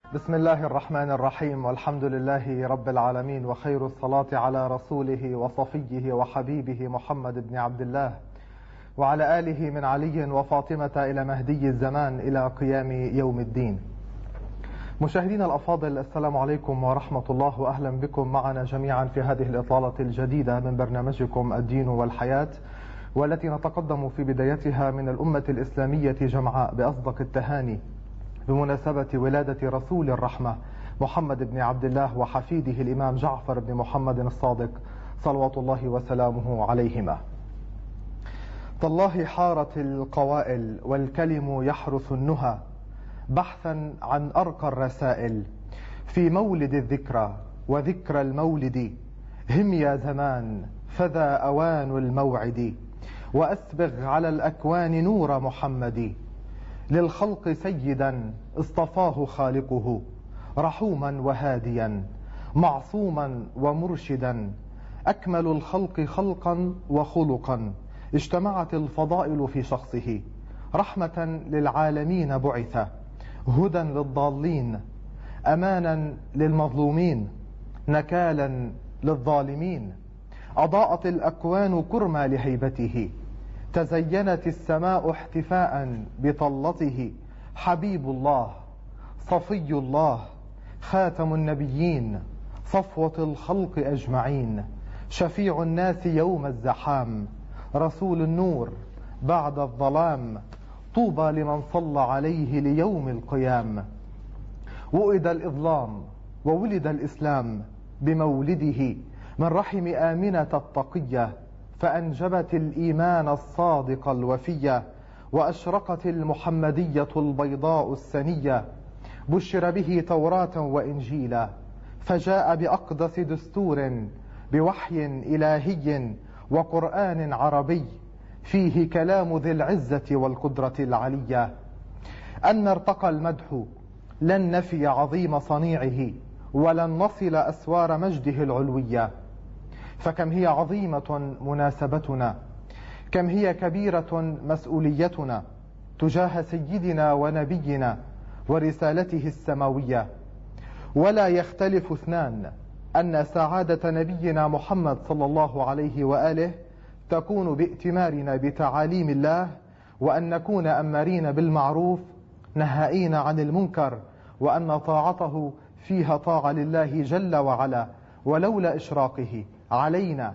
بسم الله الرحمن الرحيم، والحمد لله رب العالمين، وخير الصلاة على رسوله وصفيه وحبيبه محمد بن عبد الله وعلى آله من علي وفاطمة إلى مهدي الزمان إلى قيام يوم الدين. مشاهدينا الأفاضل، السلام عليكم ورحمة الله، وأهلا بكم معنا جميعا في هذه الإطلالة الجديدة من برنامجكم الدين والحياة، والتي نتقدم في بدايتها من الأمة الإسلامية جمعاء بأصدق التهاني بمناسبة ولادة رسول الرحمة محمد بن عبد الله وحفيده الإمام جعفر بن محمد الصادق صلوات الله وسلامه عليهما. تالله حارت القوائل والكلم يحرث النهى بحثا عن أرقى الرسائل في مولد الذكرى وذكرى المولد. هم يا زمان فذا أوان الموعد، وأسبغ على الأكوان نور محمد. للخلق سيدا اصطفاه خالقه، رحوما وهاديا معصوما ومرشدا. أكمل الخلق خلقا وخلقا، اجتمعت الفضائل في شخصه. رحمة للعالمين بعث، هدى للضالين، أمانا للمظلومين، نكالا للظالمين. أضاءت الأكوان كرما لهيبته، تزينت السماء احتفاء بطلته. حبيب الله، صفي الله، خاتم النبيين، صفوة الخلق أجمعين. شفيع الناس يوم الزحام، رسول النور بعد الظلام. طوبى لمن صلى عليه ليوم القيام. وئد الإظلام وولد الإسلام بمولده، من رحم آمنة التقية، فأنجبت الإيمان الصادق الوفية. وأشرقت المحمدية البيضاء السنية، بشر به توراة وإنجيلا، فجاء بأقدس دستور بوحي إلهي وقرآن عربي، فيه كلام ذي العزة والقدرة العلية. أن ارتقى المدح لن نفي عظيم صنيعه، ولن نصل أسوار مجده العلوية. فكم هي عظيمة مناسبتنا، كم هي كبيرة مسؤوليتنا تجاه سيدنا ونبينا ورسالته السماوية. ولا يختلف اثنان أن سعادة نبينا محمد صلى الله عليه وآله تكون بائتمارنا بتعاليم الله، وأن نكون أمارين بالمعروف نهائين عن المنكر، وأن طاعته فيها طاعة لله جل وعلا. ولولا إشراقه علينا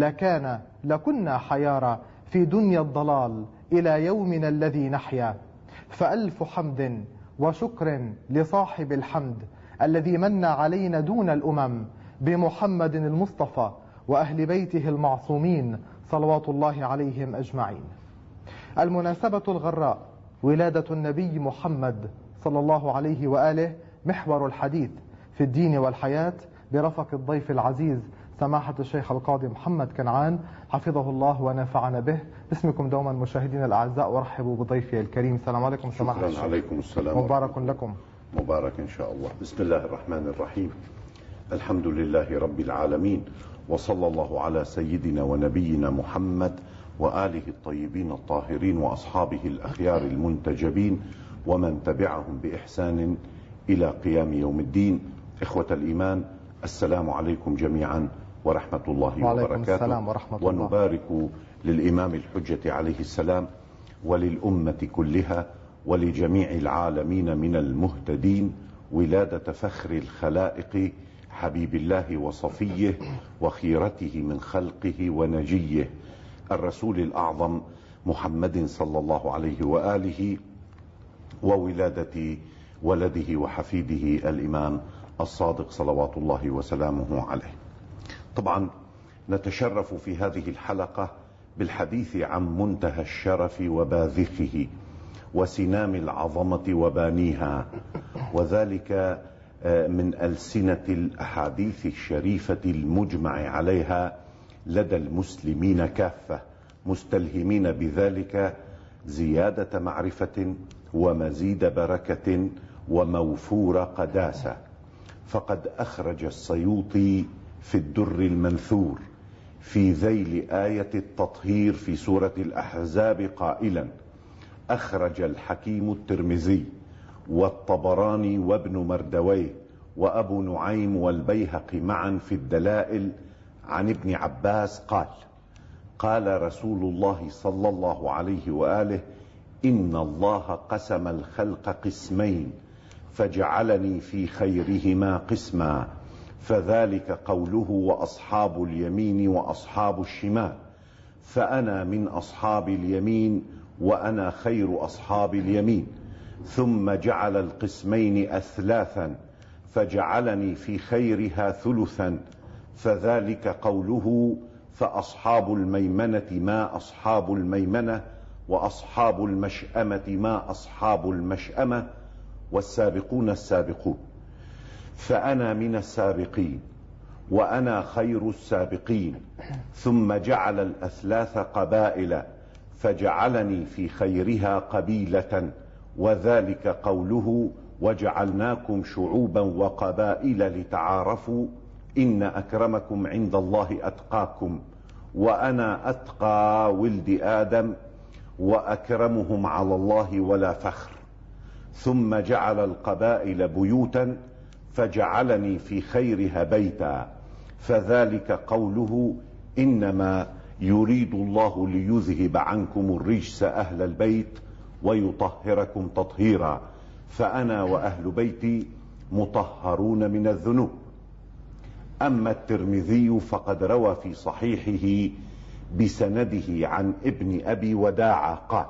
لكنا حيارى في دنيا الضلال إلى يومنا الذي نحيا. فألف حمد وشكر لصاحب الحمد الذي من علينا دون الأمم بمحمد المصطفى وأهل بيته المعصومين صلوات الله عليهم أجمعين. المناسبة الغراء ولادة النبي محمد صلى الله عليه وآله محور الحديث في الدين والحياة، برفق الضيف العزيز سماحة الشيخ القاضي محمد كنعان حفظه الله ونفعنا به. باسمكم دوما مشاهدينا الأعزاء، ورحبوا بضيفي الكريم. السلام عليكم سماحة الشيخ. عليكم السلام، مبارك لكم. مبارك إن شاء الله. بسم الله الرحمن الرحيم. الحمد لله رب العالمين، وصلى الله على سيدنا ونبينا محمد وآله الطيبين الطاهرين وأصحابه الأخيار المنتجبين ومن تبعهم بإحسان إلى قيام يوم الدين. إخوة الإيمان، السلام عليكم جميعا ورحمة الله وبركاته. السلام ورحمة الله. ونبارك للإمام الحجة عليه السلام وللأمة كلها ولجميع العالمين من المهتدين ولادة فخر الخلائق حبيب الله وصفيه وخيرته من خلقه ونجيه الرسول الأعظم محمد صلى الله عليه وآله، وولادة ولده وحفيده الإمام الصادق صلوات الله وسلامه عليه. طبعا نتشرف في هذه الحلقة بالحديث عن منتهى الشرف وباذخه وسنام العظمة وبانيها، وذلك من ألسنة الأحاديث الشريفة المجمع عليها لدى المسلمين كافة، مستلهمين بذلك زيادة معرفة ومزيد بركة وموفور قداسة. فقد أخرج السيوطي في الدر المنثور في ذيل آية التطهير في سورة الأحزاب قائلا: أخرج الحكيم الترمذي والطبراني وابن مردويه وأبو نعيم والبيهقي معا في الدلائل عن ابن عباس قال: قال رسول الله صلى الله عليه وآله: إن الله قسم الخلق قسمين فجعلني في خيرهما قسما، فذلك قوله: وأصحاب اليمين وأصحاب الشمال، فأنا من أصحاب اليمين وأنا خير أصحاب اليمين. ثم جعل القسمين أثلاثا فجعلني في خيرها ثلثا، فذلك قوله: فأصحاب الميمنة ما أصحاب الميمنة، وأصحاب المشأمة ما أصحاب المشأمة، والسابقون السابقون. فأنا من السابقين وأنا خير السابقين. ثم جعل الأثلاث قبائل فجعلني في خيرها قبيلة، وذلك قوله: وجعلناكم شعوبا وقبائل لتعارفوا إن أكرمكم عند الله أتقاكم، وأنا أتقى ولد آدم وأكرمهم على الله ولا فخر. ثم جعل القبائل بيوتا فجعلني في خيرها بيتا، فذلك قوله: إنما يريد الله ليذهب عنكم الرجس أهل البيت ويطهركم تطهيرا، فأنا وأهل بيتي مطهرون من الذنوب. أما الترمذي فقد روى في صحيحه بسنده عن ابن أبي وداعة قال: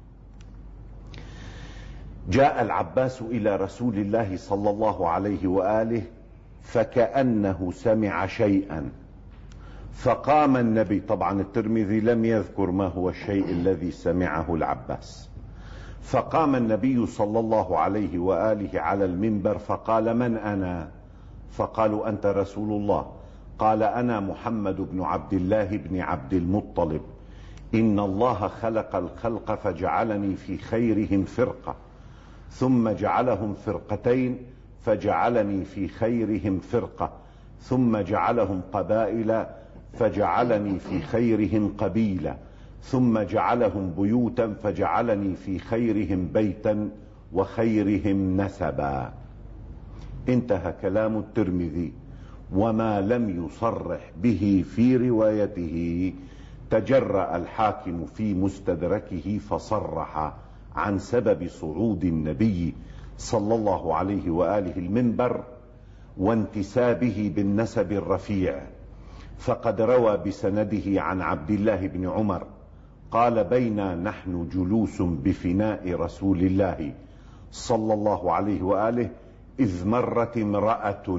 جاء العباس إلى رسول الله صلى الله عليه وآله فكأنه سمع شيئا، فقام النبي. طبعا الترمذي لم يذكر ما هو الشيء الذي سمعه العباس. فقام النبي صلى الله عليه وآله على المنبر فقال: من أنا؟ فقالوا: أنت رسول الله. قال: أنا محمد بن عبد الله بن عبد المطلب. إن الله خلق الخلق فجعلني في خيرهم فرقة، ثم جعلهم فرقتين فجعلني في خيرهم فرقة، ثم جعلهم قبائل فجعلني في خيرهم قبيلة، ثم جعلهم بيوتا فجعلني في خيرهم بيتا وخيرهم نسبا. انتهى كلام الترمذي. وما لم يصرح به في روايته تجرأ الحاكم في مستدركه فصرح عن سبب صعود النبي صلى الله عليه وآله المنبر وانتسابه بالنسب الرفيع، فقد روى بسنده عن عبد الله بن عمر قال: بينا نحن جلوس بفناء رسول الله صلى الله عليه وآله إذ مرت امرأة.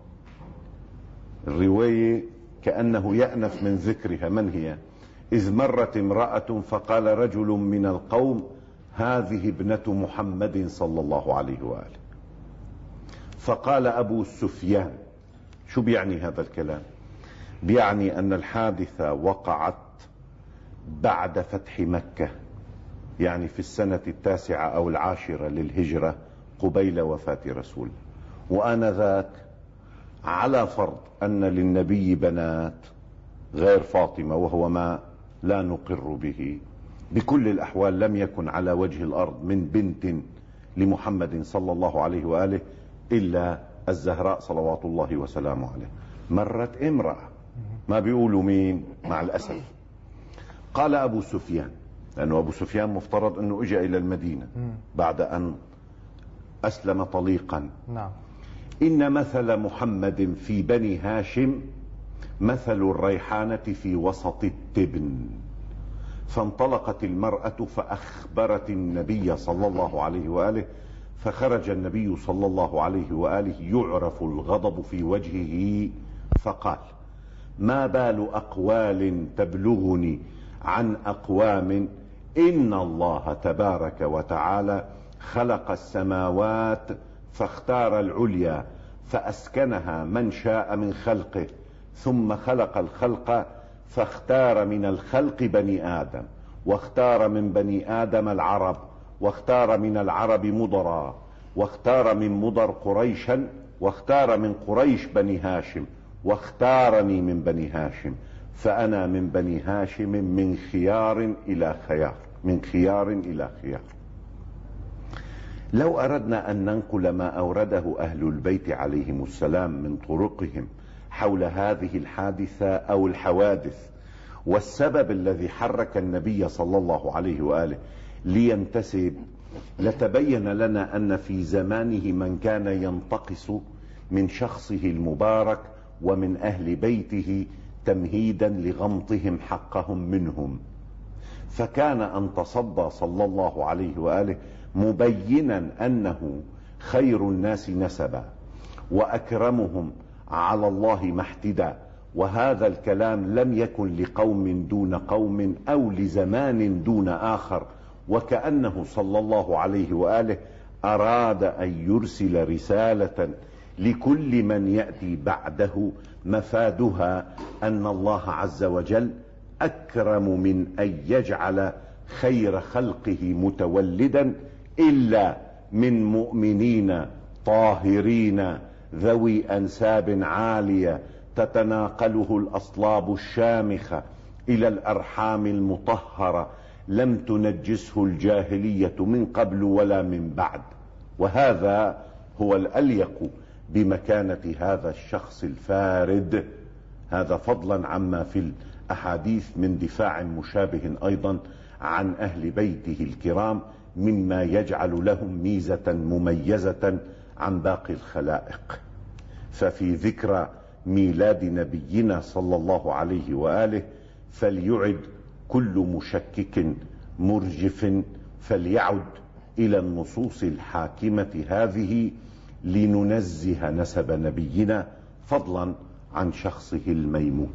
الرواية كأنه يأنف من ذكرها. من هي؟ إذ مرت امرأة فقال رجل من القوم: هذه ابنة محمد صلى الله عليه وآله. فقال أبو سفيان: شو بيعني هذا الكلام؟ بيعني أن الحادثة وقعت بعد فتح مكة، يعني في السنة 9 أو 10 للهجرة قبيل وفاة رسول. وآنذاك على فرض أن للنبي بنات غير فاطمة، وهو ما لا نقر به، بكل الأحوال لم يكن على وجه الأرض من بنت لمحمد صلى الله عليه وآله إلا الزهراء صلوات الله وسلامه عليه. مرت امرأة، ما بيقولوا مين مع الأسف. قال أبو سفيان، لأنه أبو سفيان مفترض أنه إجا إلى المدينة بعد أن أسلم طليقا. نعم. إن مثل محمد في بني هاشم مثل الريحانة في وسط التبن. فانطلقت المرأة فأخبرت النبي صلى الله عليه وآله، فخرج النبي صلى الله عليه وآله يعرف الغضب في وجهه فقال: ما بال أقوال تبلغني عن أقوام إن الله تبارك وتعالى خلق السماوات فاختار العليا فأسكنها من شاء من خلقه، ثم خلق الخلق فاختار من الخلق بني آدم، واختار من بني آدم العرب، واختار من العرب مضرا، واختار من مضر قريشا، واختار من قريش بني هاشم، واختارني من بني هاشم، فأنا من بني هاشم من خيار إلى خيار، من خيار إلى خيار. لو أردنا أن ننقل ما أورده أهل البيت عليهم السلام من طرقهم حول هذه الحادثة أو الحوادث والسبب الذي حرك النبي صلى الله عليه وآله لينتسب، لتبين لنا أن في زمانه من كان ينتقص من شخصه المبارك ومن أهل بيته تمهيدا لغمطهم حقهم منهم، فكان أن تصدى صلى الله عليه وآله مبينا أنه خير الناس نسبا وأكرمهم على الله محتدا، وهذا الكلام لم يكن لقوم دون قوم أو لزمان دون آخر، وكأنه صلى الله عليه وآله أراد أن يرسل رسالة لكل من يأتي بعده مفادها أن الله عز وجل أكرم من أن يجعل خير خلقه متولدا إلا من مؤمنين طاهرين ذوي أنساب عالية تتناقله الأصلاب الشامخة إلى الأرحام المطهرة لم تنجسه الجاهلية من قبل ولا من بعد. وهذا هو الأليق بمكانة هذا الشخص الفارد، هذا فضلا عما في الأحاديث من دفاع مشابه أيضا عن أهل بيته الكرام مما يجعل لهم ميزة مميزة عن باقي الخلائق. ففي ذكرى ميلاد نبينا صلى الله عليه وآله فليعد كل مشكك مرجف فليعد إلى النصوص الحاكمة هذه لننزه نسب نبينا فضلا عن شخصه الميمون.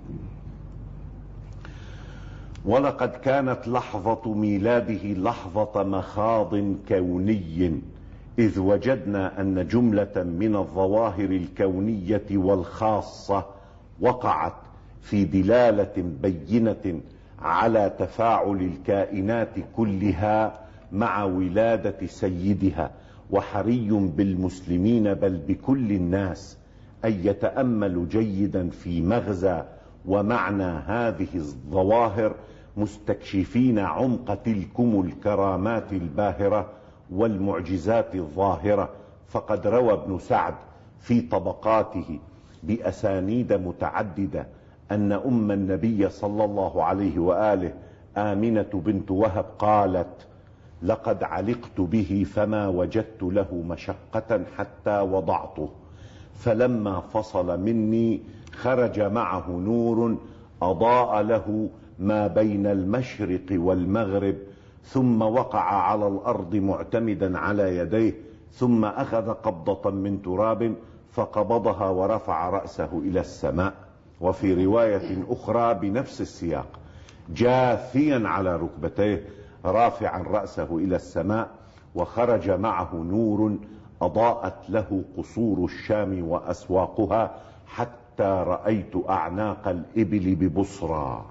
ولقد كانت لحظة ميلاده لحظة مخاض كوني، إذ وجدنا أن جملة من الظواهر الكونية والخاصة وقعت في دلالة بينة على تفاعل الكائنات كلها مع ولادة سيدها، وحري بالمسلمين بل بكل الناس أن يتأملوا جيدا في مغزى ومعنى هذه الظواهر مستكشفين عمق تلكم الكرامات الباهرة والمعجزات الظاهرة. فقد روى ابن سعد في طبقاته بأسانيد متعددة أن أم النبي صلى الله عليه وآله آمنة بنت وهب قالت: لقد علقت به فما وجدت له مشقة حتى وضعته، فلما فصل مني خرج معه نور أضاء له ما بين المشرق والمغرب، ثم وقع على الأرض معتمدا على يديه، ثم أخذ قبضة من تراب فقبضها ورفع رأسه إلى السماء. وفي رواية أخرى بنفس السياق: جاثيا على ركبتيه رافعا رأسه إلى السماء، وخرج معه نور أضاءت له قصور الشام وأسواقها حتى رأيت أعناق الإبل ببصرى.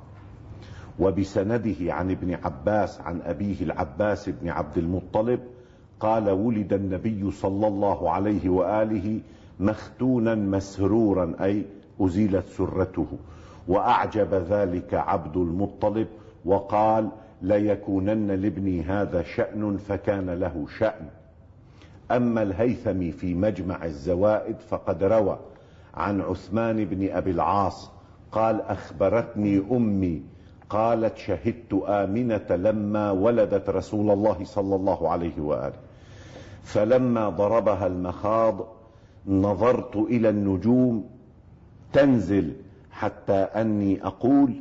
وبسنده عن ابن عباس عن أبيه العباس بن عبد المطلب قال: ولد النبي صلى الله عليه وآله مختونا مسرورا، أي أزيلت سرته، وأعجب ذلك عبد المطلب وقال: ليكونن لابني هذا شأن، فكان له شأن. أما الهيثمي في مجمع الزوائد فقد روى عن عثمان بن أبي العاص قال: أخبرتني أمي قالت: شهدت آمنة لما ولدت رسول الله صلى الله عليه وآله، فلما ضربها المخاض نظرت إلى النجوم تنزل حتى أني أقول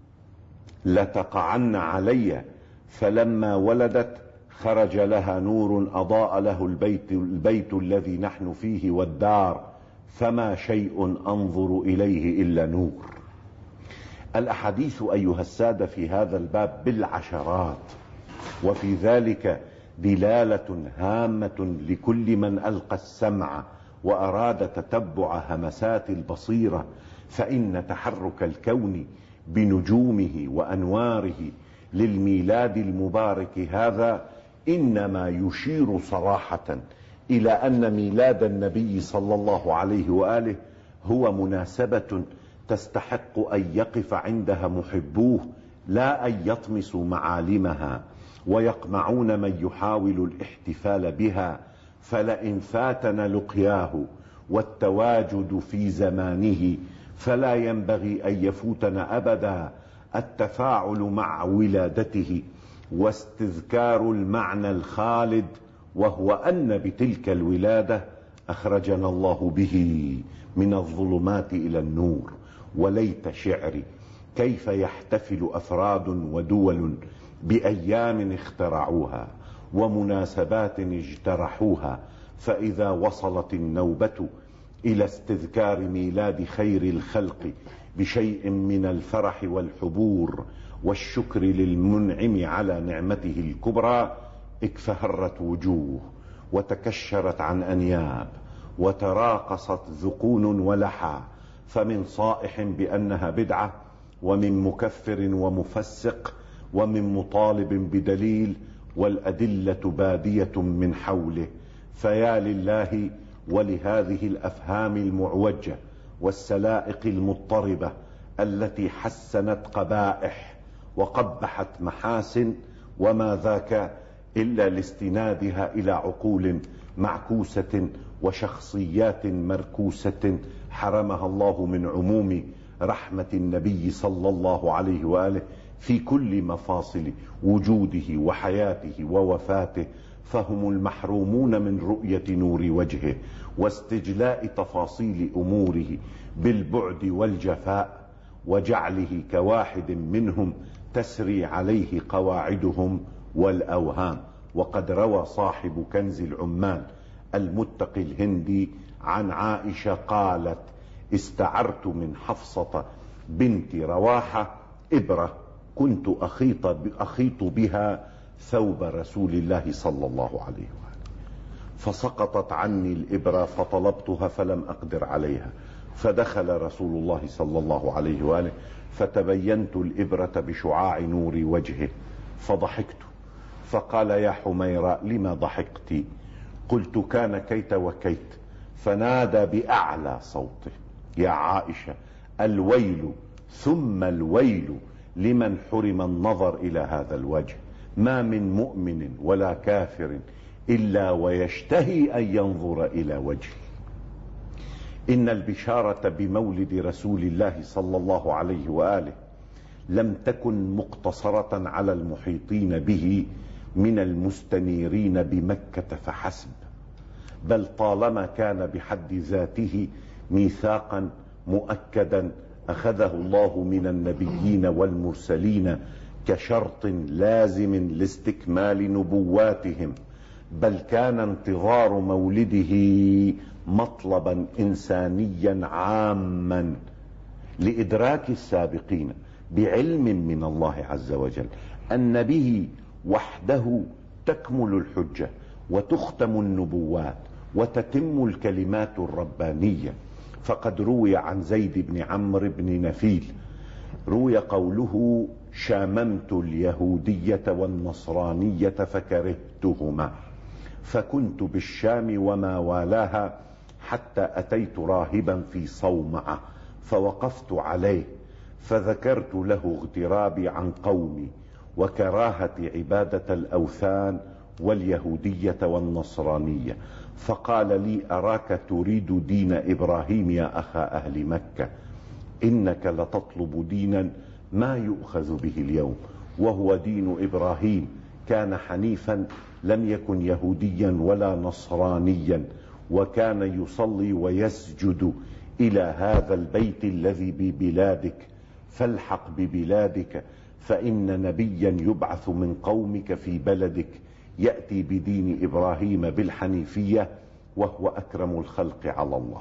لتقعن علي، فلما ولدت خرج لها نور أضاء له البيت الذي نحن فيه والدار، فما شيء أنظر إليه إلا نور. الأحاديث أيها السادة في هذا الباب بالعشرات، وفي ذلك دلالة هامة لكل من ألقى السمع وأراد تتبع همسات البصيرة، فإن تحرك الكون بنجومه وأنواره للميلاد المبارك هذا إنما يشير صراحة إلى أن ميلاد النبي صلى الله عليه وآله هو مناسبة تستحق أن يقف عندها محبوه، لا أن يطمسوا معالمها ويقمعون من يحاول الاحتفال بها فلئن فاتنا لقياه والتواجد في زمانه فلا ينبغي أن يفوتنا أبدا التفاعل مع ولادته واستذكار المعنى الخالد، وهو أن بتلك الولادة أخرجنا الله به من الظلمات إلى النور. وليت شعري كيف يحتفل أفراد ودول بأيام اخترعوها ومناسبات اجترحوها، فإذا وصلت النوبة إلى استذكار ميلاد خير الخلق بشيء من الفرح والحبور والشكر للمنعم على نعمته الكبرى، اكفهرت وجوه وتكشرت عن أنياب وتراقصت ذقون ولحى، فمن صائح بأنها بدعة، ومن مكفر ومفسق، ومن مطالب بدليل، والأدلة بادية من حوله. فيا لله ولهذه الأفهام المعوجة والسلائق المضطربة التي حسنت قبائح وقبحت محاسن، وما ذاك إلا لاستنادها إلى عقول معكوسة وشخصيات مركوسة حرمها الله من عموم رحمة النبي صلى الله عليه وآله في كل مفاصل وجوده وحياته ووفاته، فهم المحرومون من رؤية نور وجهه واستجلاء تفاصيل أموره بالبعد والجفاء، وجعله كواحد منهم تسري عليه قواعدهم والأوهام. وقد روى صاحب كنز العمال المتقي الهندي عن عائشة قالت: استعرت من حفصة بنت رواحة إبرة كنت أخيط بها ثوب رسول الله صلى الله عليه وآله، فسقطت عني الإبرة فطلبتها فلم أقدر عليها، فدخل رسول الله صلى الله عليه وآله فتبينت الإبرة بشعاع نور وجهه فضحكت، فقال: يا حميرة لما ضحكت؟ قلت: كان كيت وكيت. فنادى بأعلى صوته: يا عائشة، الويل ثم الويل لمن حرم النظر إلى هذا الوجه، ما من مؤمن ولا كافر إلا ويشتهي أن ينظر إلى وجهه. إن البشارة بمولد رسول الله صلى الله عليه وآله لم تكن مقتصرة على المحيطين به من المستنيرين بمكة فحسب، بل طالما كان بحد ذاته ميثاقا مؤكدا أخذه الله من النبيين والمرسلين كشرط لازم لاستكمال نبواتهم، بل كان انتظار مولده مطلبا إنسانيا عاما لإدراك السابقين بعلم من الله عز وجل أن به وحده تكمل الحجة وتختم النبوات وتتم الكلمات الربانية. فقد روي عن زيد بن عمرو بن نفيل روي قوله: شاممت اليهودية والنصرانية فكرهتهما، فكنت بالشام وما والاها حتى أتيت راهبا في صومعة فوقفت عليه فذكرت له اغترابي عن قومي وكراهة عبادة الأوثان واليهودية والنصرانية، فقال لي: أراك تريد دين إبراهيم يا أخا أهل مكة، إنك لتطلب دينا ما يؤخذ به اليوم، وهو دين إبراهيم، كان حنيفا لم يكن يهوديا ولا نصرانيا، وكان يصلي ويسجد إلى هذا البيت الذي ببلادك، فالحق ببلادك، فإن نبيا يبعث من قومك في بلدك يأتي بدين إبراهيم بالحنيفية، وهو أكرم الخلق على الله.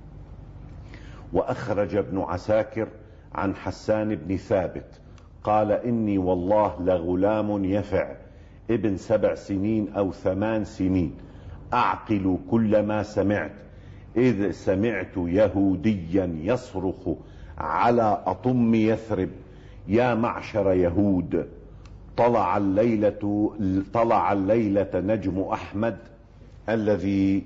وأخرج ابن عساكر عن حسان بن ثابت قال: إني والله لغلام يفع ابن 7 سنين أو 8 سنين، أعقل كل ما سمعت، إذ سمعت يهوديا يصرخ على أطم يثرب: يا معشر يهود، طلع الليلة نجم أحمد الذي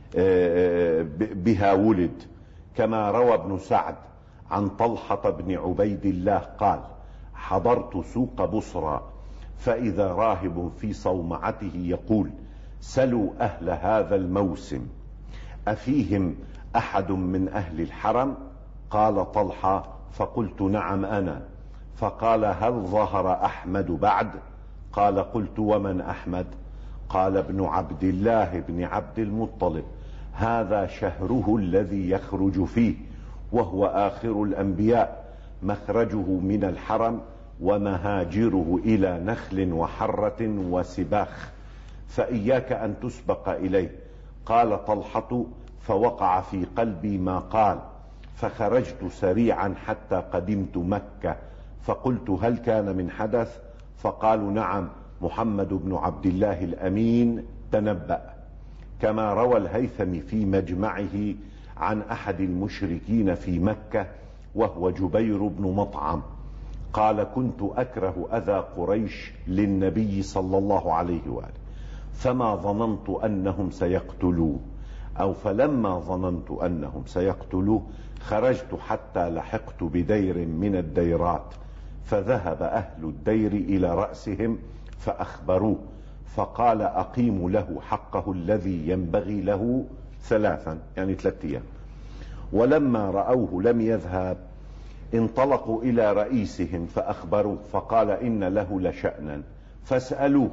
بها ولد، كما روى ابن سعد عن طلحة بن عبيد الله قال: حضرت سوق بصرى فإذا راهب في صومعته يقول: سلوا أهل هذا الموسم أفيهم أحد من أهل الحرم؟ قال طلحة: فقلت: نعم أنا. فقال: هل ظهر أحمد بعد؟ قال: قلت: ومن أحمد؟ قال: ابن عبد الله بن عبد المطلب، هذا شهره الذي يخرج فيه، وهو آخر الأنبياء، مخرجه من الحرم ومهاجره إلى نخل وحرة وسباخ، فإياك أن تسبق إليه. قال طلحة: فوقع في قلبي ما قال، فخرجت سريعا حتى قدمت مكة، فقلت: هل كان من حدث؟ فقالوا: نعم، محمد بن عبد الله الأمين تنبأ. كما روى الهيثمي في مجمعه عن أحد المشركين في مكة وهو جبير بن مطعم قال: كنت أكره أذى قريش للنبي صلى الله عليه وآله، فما ظننت أنهم سيقتلوه، أو فلما ظننت أنهم سيقتلوه خرجت حتى لحقت بدير من الديرات، فذهب أهل الدير إلى رأسهم فأخبروه، فقال: أقيموا له حقه الذي ينبغي له 3، يعني 3 أيام. ولما رأوه لم يذهب انطلقوا إلى رئيسهم فأخبروه، فقال: إن له لشأنا، فاسألوه.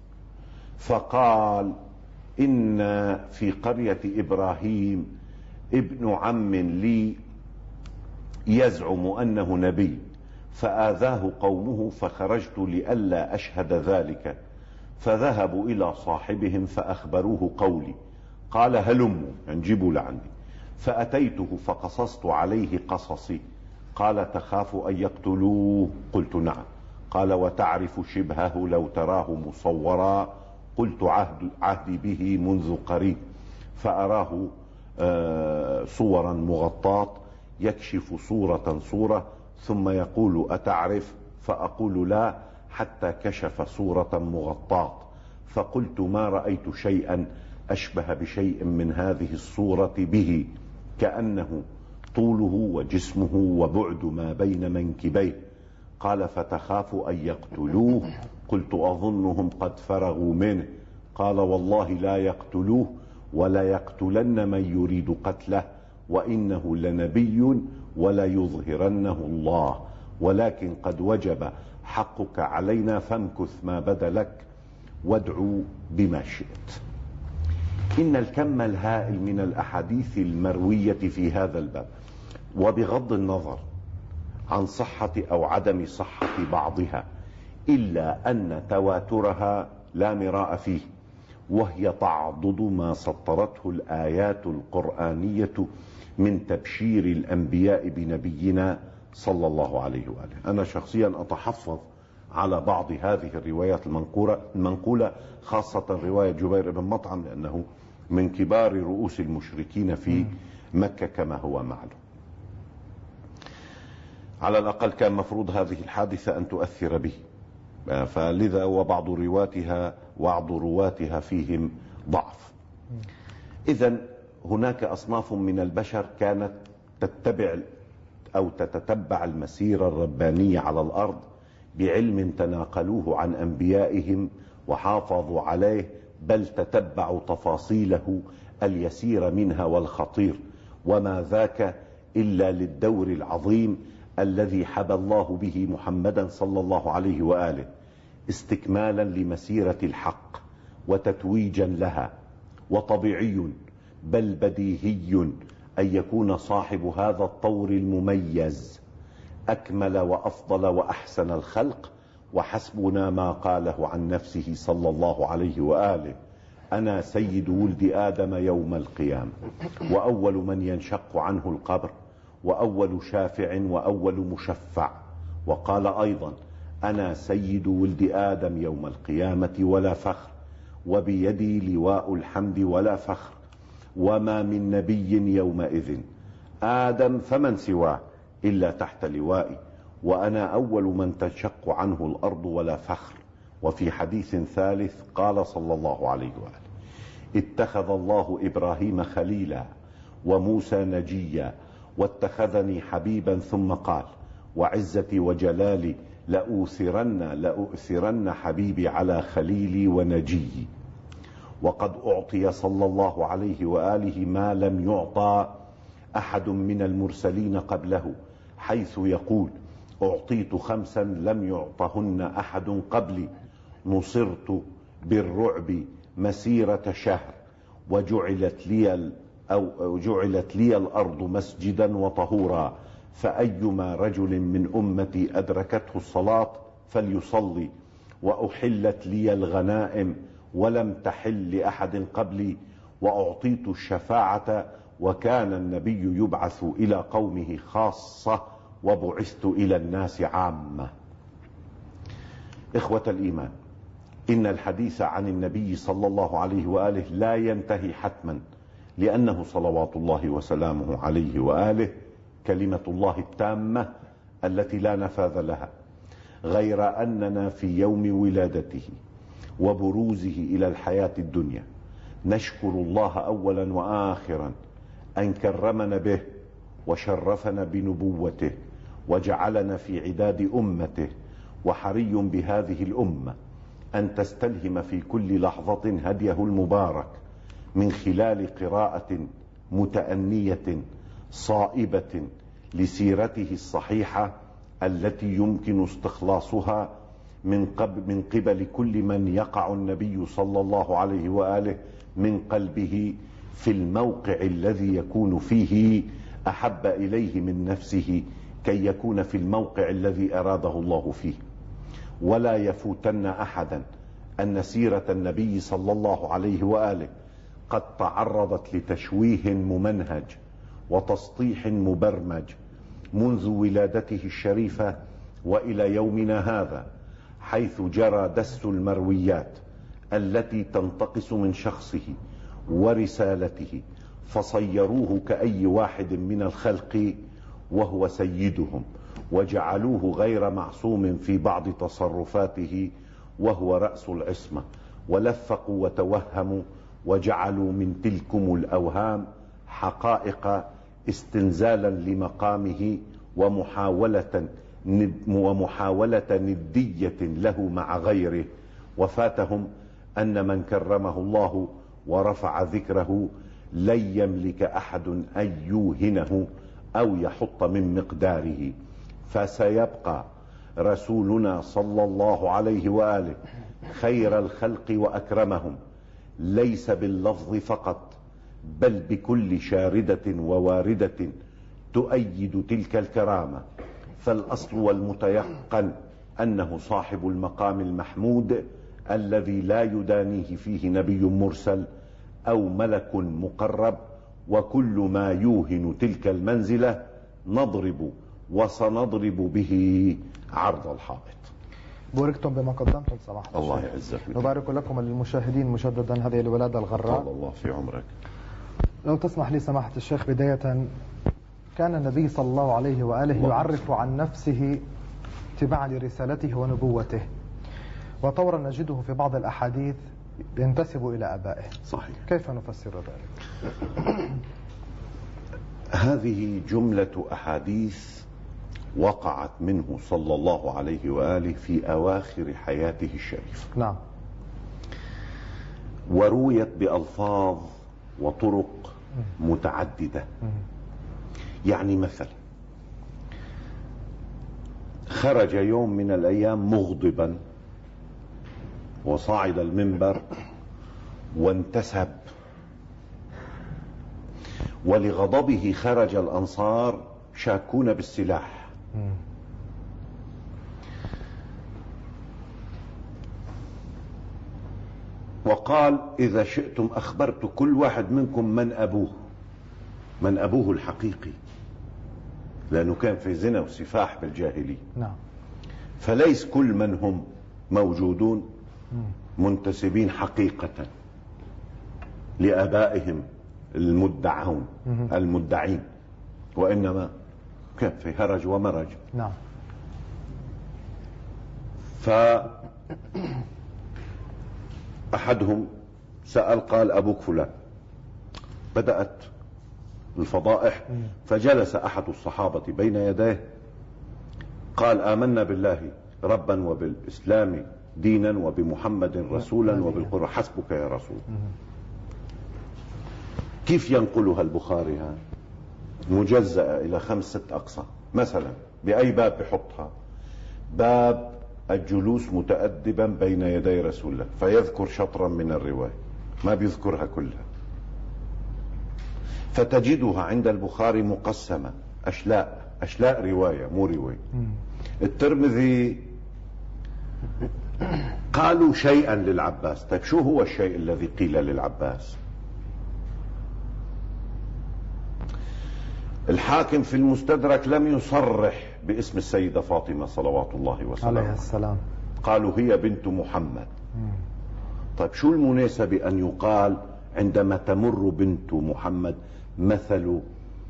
فقال: إن في قرية إبراهيم ابن عم لي يزعم أنه نبي، فآذاه قومه، فخرجت لئلا أشهد ذلك، فذهبوا إلى صاحبهم فأخبروه قولي. قال: هلموا، انجبوا لعندي. فأتيته فقصصت عليه قصصي. قال: تخاف أن يقتلوه؟ قلت: نعم. قال: وتعرف شبهه لو تراه مصورا؟ قلت: عهدي به منذ قريب. فأراه صورا مغطاة، يكشف صورة صورة ثم يقول: أتعرف؟ فأقول: لا، حتى كشف صورة مغطاة، فقلت: ما رأيت شيئا أشبه بشيء من هذه الصورة به، كأنه طوله وجسمه وبعد ما بين منكبيه. قال: فتخاف أن يقتلوه؟ قلت: أظنهم قد فرغوا منه. قال: والله لا يقتلوه، ولا يقتلن من يريد قتله، وإنه لنبي ولا يظهرنه الله، ولكن قد وجب حقك علينا، فامكث ما بدا لك وادعو بما شئت. إن الكم الهائل من الأحاديث المروية في هذا الباب، وبغض النظر عن صحة أو عدم صحة بعضها، إلا أن تواترها لا مراء فيه، وهي تعضد ما سطرته الآيات القرآنية من تبشير الأنبياء بنبينا صلى الله عليه وآله. أنا شخصيا أتحفظ على بعض هذه الروايات المنقولة، خاصة رواية جبير بن مطعم، لأنه من كبار رؤوس المشركين في مكة كما هو معلوم. على الأقل كان مفروض هذه الحادثة أن تؤثر به، فلذا وبعض رواتها فيهم ضعف. إذن هناك أصناف من البشر كانت تتتبع المسيرة الربانية على الأرض بعلم تناقلوه عن أنبيائهم وحافظوا عليه، بل تتبعوا تفاصيله اليسير منها والخطير، وما ذاك إلا للدور العظيم الذي حبى الله به محمدا صلى الله عليه وآله، استكمالا لمسيرة الحق وتتويجا لها. وطبيعي بل بديهي أن يكون صاحب هذا الطور المميز أكمل وأفضل وأحسن الخلق، وحسبنا ما قاله عن نفسه صلى الله عليه وآله: أنا سيد ولد آدم يوم القيامة، وأول من ينشق عنه القبر، وأول شافع وأول مشفع. وقال أيضا: أنا سيد ولد آدم يوم القيامة ولا فخر، وبيدي لواء الحمد ولا فخر، وما من نبي يومئذ آدم فمن سواه إلا تحت لوائي، وأنا أول من تنشق عنه الأرض ولا فخر. وفي حديث ثالث قال صلى الله عليه وآله: اتخذ الله إبراهيم خليلا وموسى نجيا واتخذني حبيبا، ثم قال: وعزتي وجلالي لأؤثرن حبيبي على خليلي ونجيي. وقد أعطي صلى الله عليه وآله ما لم يعطى أحد من المرسلين قبله، حيث يقول: أعطيت 5 لم يعطهن أحد قبلي، نصرت بالرعب مسيرة شهر، وجعلت لي الأرض مسجدا وطهورا، فأيما رجل من أمتي أدركته الصلاة فليصلي، وأحلت لي الغنائم ولم تحل لأحد قبلي، وأعطيت الشفاعة، وكان النبي يبعث إلى قومه خاصة وبعثت إلى الناس عامة. إخوة الإيمان، إن الحديث عن النبي صلى الله عليه وآله لا ينتهي حتما، لأنه صلوات الله وسلامه عليه وآله كلمة الله التامة التي لا نفاذ لها، غير أننا في يوم ولادته وبروزه إلى الحياة الدنيا نشكر الله أولا وآخرا أن كرمنا به وشرفنا بنبوته وجعلنا في عداد أمته، وحري بهذه الأمة أن تستلهم في كل لحظة هديه المبارك من خلال قراءة متأنية صائبة لسيرته الصحيحة التي يمكن استخلاصها من قبل كل من يقع النبي صلى الله عليه وآله من قلبه في الموقع الذي يكون فيه أحب إليه من نفسه، كي يكون في الموقع الذي أراده الله فيه. ولا يفوتن أحدا أن سيرة النبي صلى الله عليه وآله قد تعرضت لتشويه ممنهج وتسطيح مبرمج منذ ولادته الشريفة وإلى يومنا هذا، حيث جرى دس المرويات التي تنتقص من شخصه ورسالته، فصيروه كأي واحد من الخلق وهو سيدهم، وجعلوه غير معصوم في بعض تصرفاته وهو رأس العصمة، ولفقوا وتوهموا وجعلوا من تلكم الأوهام حقائق استنزالا لمقامه ومحاولة ندية له مع غيره. وفاتهم أن من كرمه الله ورفع ذكره لن يملك أحد أن يوهنه أو يحط من مقداره، فسيبقى رسولنا صلى الله عليه وآله خير الخلق وأكرمهم، ليس باللفظ فقط بل بكل شاردة وواردة تؤيد تلك الكرامة. فالأصل والمتيقن أنه صاحب المقام المحمود الذي لا يدانيه فيه نبي مرسل أو ملك مقرب، وكل ما يوهن تلك المنزلة نضرب وسنضرب به عرض الحائط. بوركتم بما قدمتم سماحة الله يعزك. نبارك لكم وللمشاهدين مجددا هذه الولادة الغراء. الله في عمرك. لو تسمح لي سماحة الشيخ، بداية كان النبي صلى الله عليه وآله يعرف عن نفسه اتباعا لرسالته ونبوته، وطورا نجده في بعض الأحاديث ينتسب إلى آبائه. صحيح. كيف نفسر ذلك؟ هذه جملة أحاديث وقعت منه صلى الله عليه وآله في أواخر حياته الشريفة. نعم. ورويت بألفاظ وطرق متعددة. يعني مثلا خرج يوم من الأيام مغضبا وصعد المنبر وانتسب، ولغضبه خرج الأنصار شاكون بالسلاح. وقال: إذا شئتم أخبرت كل واحد منكم من أبوه الحقيقي، لأنه كان في زنا وسفاح بالجاهلية. نعم. فليس كل من هم موجودون منتسبين حقيقة لآبائهم المدعين، وإنما كان في هرج ومرج. نعم. فأحدهم سأل قال: أبوك فلان. بدأت الفضائح، فجلس أحد الصحابة بين يديه قال: آمنا بالله ربا وبالإسلام دينا وبمحمد رسولا وبالقرآن حسبك يا رسول. كيف ينقلها البخاري مجزأة إلى 5-6 أقسام؟ مثلا بأي باب بحطها؟ باب الجلوس متأدبا بين يدي رسول الله، فيذكر شطرا من الرواية، ما بيذكرها كلها، فتجدها عند البخاري مقسمة أشلاء رواية مو رواية. الترمذي قالوا شيئا للعباس. طيب شو هو الشيء الذي قيل للعباس؟ الحاكم في المستدرك لم يصرح باسم السيدة فاطمة صلوات الله وسلامه عليه السلام، قالوا هي بنت محمد. طيب شو المناسبة أن يقال عندما تمر بنت محمد مثل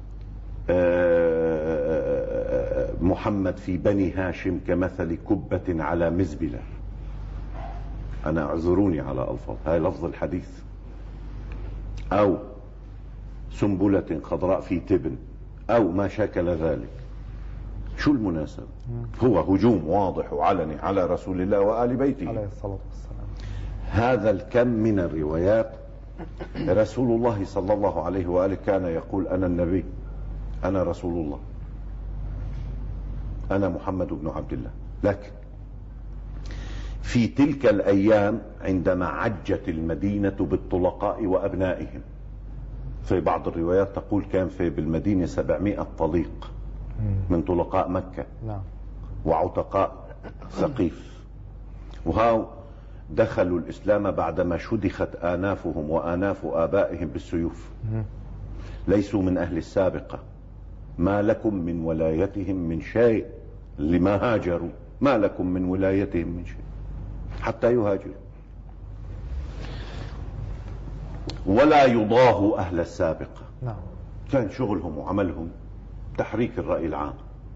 محمد في بني هاشم كمثل كبة على مزبلة؟ أنا اعذروني على ألفاظ، هاي لفظ الحديث. أو سنبلة خضراء في تبن أو ما شاكل ذلك. شو المناسبة؟ هو هجوم واضح وعلني على رسول الله وآل بيته عليه الصلاة والسلام. هذا الكم من الروايات. رسول الله صلى الله عليه وآله كان يقول أنا النبي، أنا رسول الله، أنا محمد بن عبد الله. لكن في تلك الأيام عندما عجت المدينة بالطلقاء وأبنائهم، في بعض الروايات تقول كان في بالمدينة 700 طليق من طلقاء مكة وعتقاء ثقيف، وهاو دخلوا الإسلام بعدما شدخت آنافهم وآناف آبائهم بالسيوف. ليسوا من أهل السابقة، ما لكم من ولايتهم من شيء. لما هاجروا ما لكم من ولايتهم من شيء حتى يهاجروا. ولا يضاهوا أهل السابقة. كان شغلهم وعملهم تحريك الرأي العام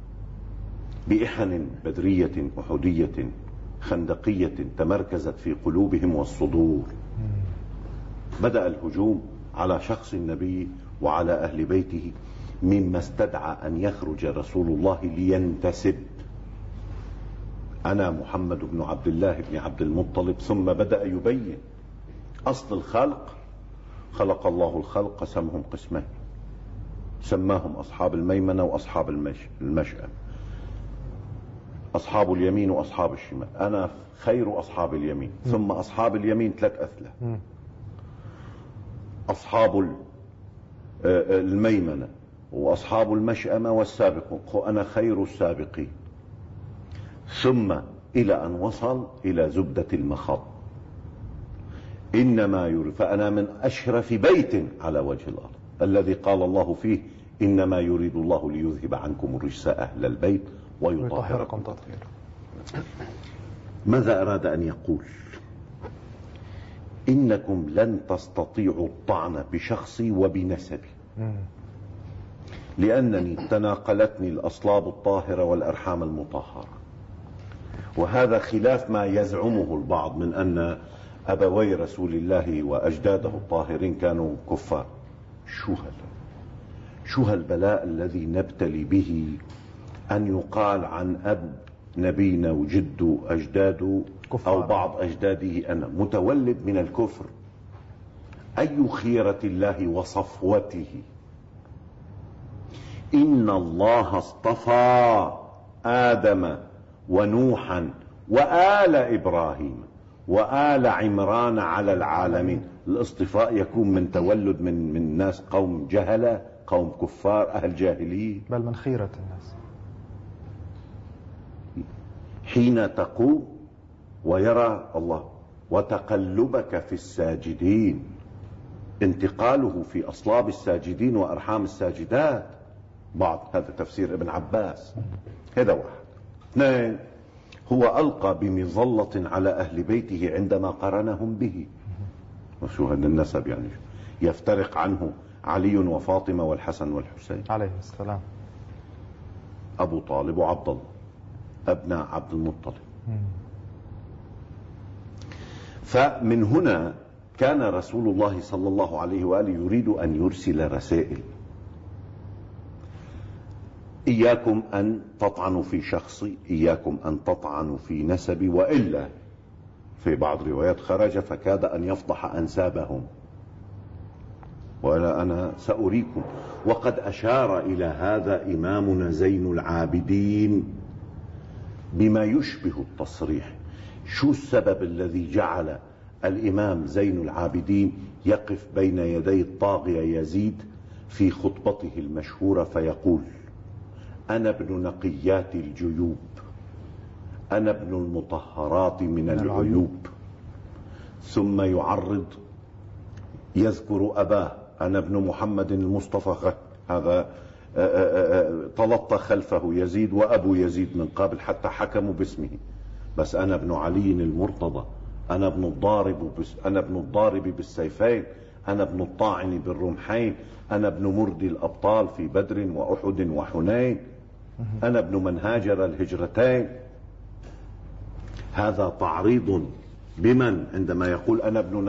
بإحن بدرية أحدية خندقية تمركزت في قلوبهم والصدور. بدأ الهجوم على شخص النبي وعلى أهل بيته مما استدعى أن يخرج رسول الله لينتسب، أنا محمد بن عبد الله بن عبد المطلب. ثم بدأ يبين أصل الخلق. خلق الله الخلق قسمهم قسمين، سماهم أصحاب الميمنة وأصحاب المشأم، أصحاب اليمين وأصحاب الشمال. أنا خير أصحاب اليمين. ثم أصحاب اليمين 3 أثلة، أصحاب الميمنة وأصحاب المشأمة والسابقون، أنا خير السابقين. ثم إلى أن وصل إلى زبدة المخاض، إنما يريد، فأنا من أشرف بيت على وجه الأرض الذي قال الله فيه إنما يريد الله ليذهب عنكم الرجس أهل البيت ويطهركم تطهيرا. ماذا أراد أن يقول؟ إنكم لن تستطيعوا الطعن بشخصي وبنسبي، لأنني تناقلتني الأصلاب الطاهرة والأرحام المطهرة. وهذا خلاف ما يزعمه البعض من أن أبوي رسول الله وأجداده الطاهرين كانوا كفار. شو هالبلاء الذي نبتلي به أن يقال عن أب نبينا وجده أجداده أو بعض أجداده أنا متولد من الكفر. أي خيرة الله وصفوته. إن الله اصطفى آدم ونوحا وآل إبراهيم وآل عمران على العالمين. الاصطفاء يكون من تولد من ناس قوم جهلة، قوم كفار، أهل جاهلية، بل من خيرة الناس. حين تقوم ويرى الله وتقلبك في الساجدين، انتقاله في أصلاب الساجدين وأرحام الساجدات. بعض هذا تفسير ابن عباس. هذا واحد. 2، هو ألقى بمظلة على أهل بيته عندما قرنهم به. وشو هذا النسب يعني؟ يفترق عنه علي وفاطمة والحسن والحسين عليه السلام، أبو طالب وعبد الله أبناء عبد المطلب. فمن هنا كان رسول الله صلى الله عليه وآله يريد أن يرسل رسائل: إياكم أن تطعنوا في شخصي، إياكم أن تطعنوا في نسبي، وإلا في بعض روايات خرج فكاد أن يفضح أنسابهم، ولا أنا سأريكم. وقد أشار إلى هذا إمامنا زين العابدين بما يشبه التصريح. شو السبب الذي جعل الإمام زين العابدين يقف بين يدي الطاغية يزيد في خطبته المشهورة فيقول: أنا ابن نقيات الجيوب، أنا ابن المطهرات من العيوب، ثم يعرض يذكر أباه: أنا ابن محمد المصطفى، هذا تلطى خلفه يزيد وأبو يزيد من قبل حتى حكموا باسمه، بس أنا ابن علي المرتضى، أنا ابن الضارب بالسيفين، أنا ابن الطاعن بالرمحين، أنا ابن مردي الأبطال في بدر وأحد وحنين، أنا ابن من هاجر الهجرتين. هذا تعريض بمن عندما يقول أنا ابن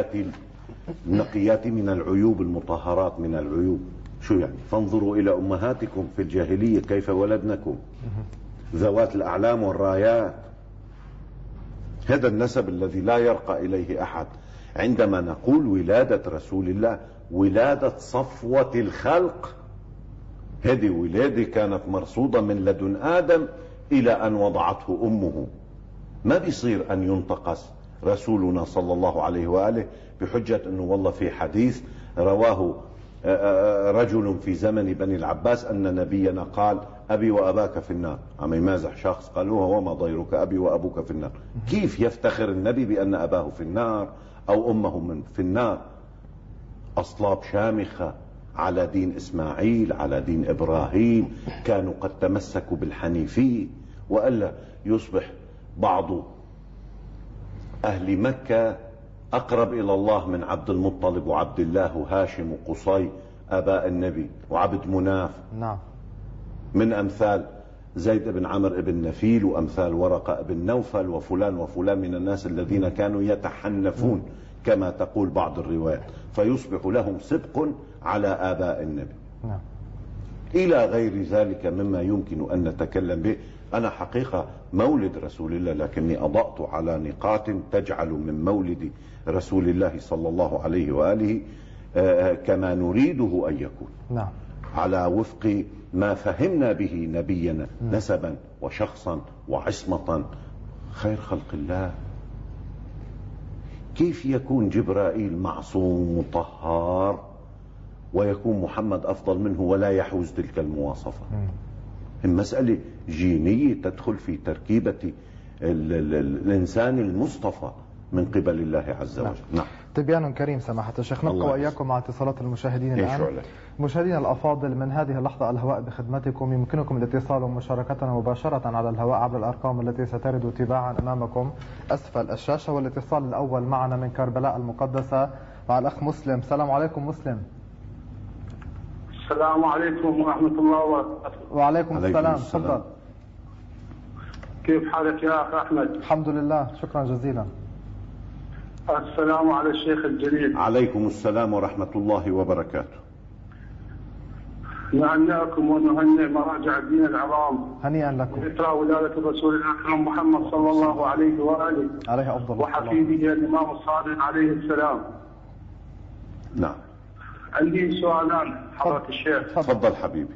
نقيات من العيوب، المطهرات من العيوب. شو يعني؟ فانظروا إلى أمهاتكم في الجاهلية كيف ولدنكم، ذوات الأعلام والرايات. هذا النسب الذي لا يرقى إليه أحد. عندما نقول ولادة رسول الله ولادة صفوة الخلق، هذه ولادة كانت مرصودة من لدن آدم إلى أن وضعته أمه. ما بيصير أن ينتقص رسولنا صلى الله عليه وآله بحجة أنه والله في حديث رواه رجل في زمن بني العباس أن نبينا قال: أبي وأباك في النار. عم يمازح شخص، قالوه: وما ضيرك أبي وأبوك في النار. كيف يفتخر النبي بأن أباه في النار أو أمه في النار؟ أصلاب شامخة على دين إسماعيل، على دين إبراهيم، كانوا قد تمسكوا بالحنيفية. وألا يصبح بعض أهل مكة أقرب إلى الله من عبد المطلب وعبد الله وهاشم وقصي آباء النبي وعبد مناف. نعم. من أمثال زيد بن عمرو بن نفيل وأمثال ورقة بن نوفل وفلان وفلان من الناس الذين كانوا يتحنفون كما تقول بعض الروايات، فيصبح لهم سبق على آباء النبي. نعم. إلى غير ذلك مما يمكن أن نتكلم به. أنا حقيقة مولد رسول الله، لكني أضأت على نقاط تجعل من مولد رسول الله صلى الله عليه وآله كما نريده أن يكون. نعم. على وفق ما فهمنا به نبينا نسبا وشخصا وعصمة، خير خلق الله. كيف يكون جبرائيل معصوم مطهر ويكون محمد أفضل منه ولا يحوز تلك المواصفة؟ المسألة جينية تدخل في تركيبة الإنسان المصطفى من قبل الله عز وجل. نعم. تبيان كريم سماحة الشيخ. نبقى وإياكم مع اتصالات المشاهدين الآن. مشاهدينا الأفاضل، من هذه اللحظة الهواء بخدمتكم. يمكنكم الاتصال ومشاركتنا مباشرة على الهواء عبر الأرقام التي سترد تباعا أمامكم أسفل الشاشة. والاتصال الأول معنا من كربلاء المقدسة مع الأخ مسلم. السلام عليكم مسلم. السلام عليكم ورحمة الله وبركاته. وعليكم السلام. تفضل. كيف حالك يا أخ أحمد؟ الحمد لله، شكرا جزيلا. السلام على الشيخ الجليل. عليكم السلام ورحمة الله وبركاته. نهنئكم ونهنئ مراجع الدين العظام. هنيئا لكم. ذكرى ولادة الرسول الأكرم محمد صلى الله عليه وآله عليه أفضل وحفيده الإمام الصادق عليه السلام. نعم. عندي سؤالان حضرة الشيخ. تفضل حبيبي.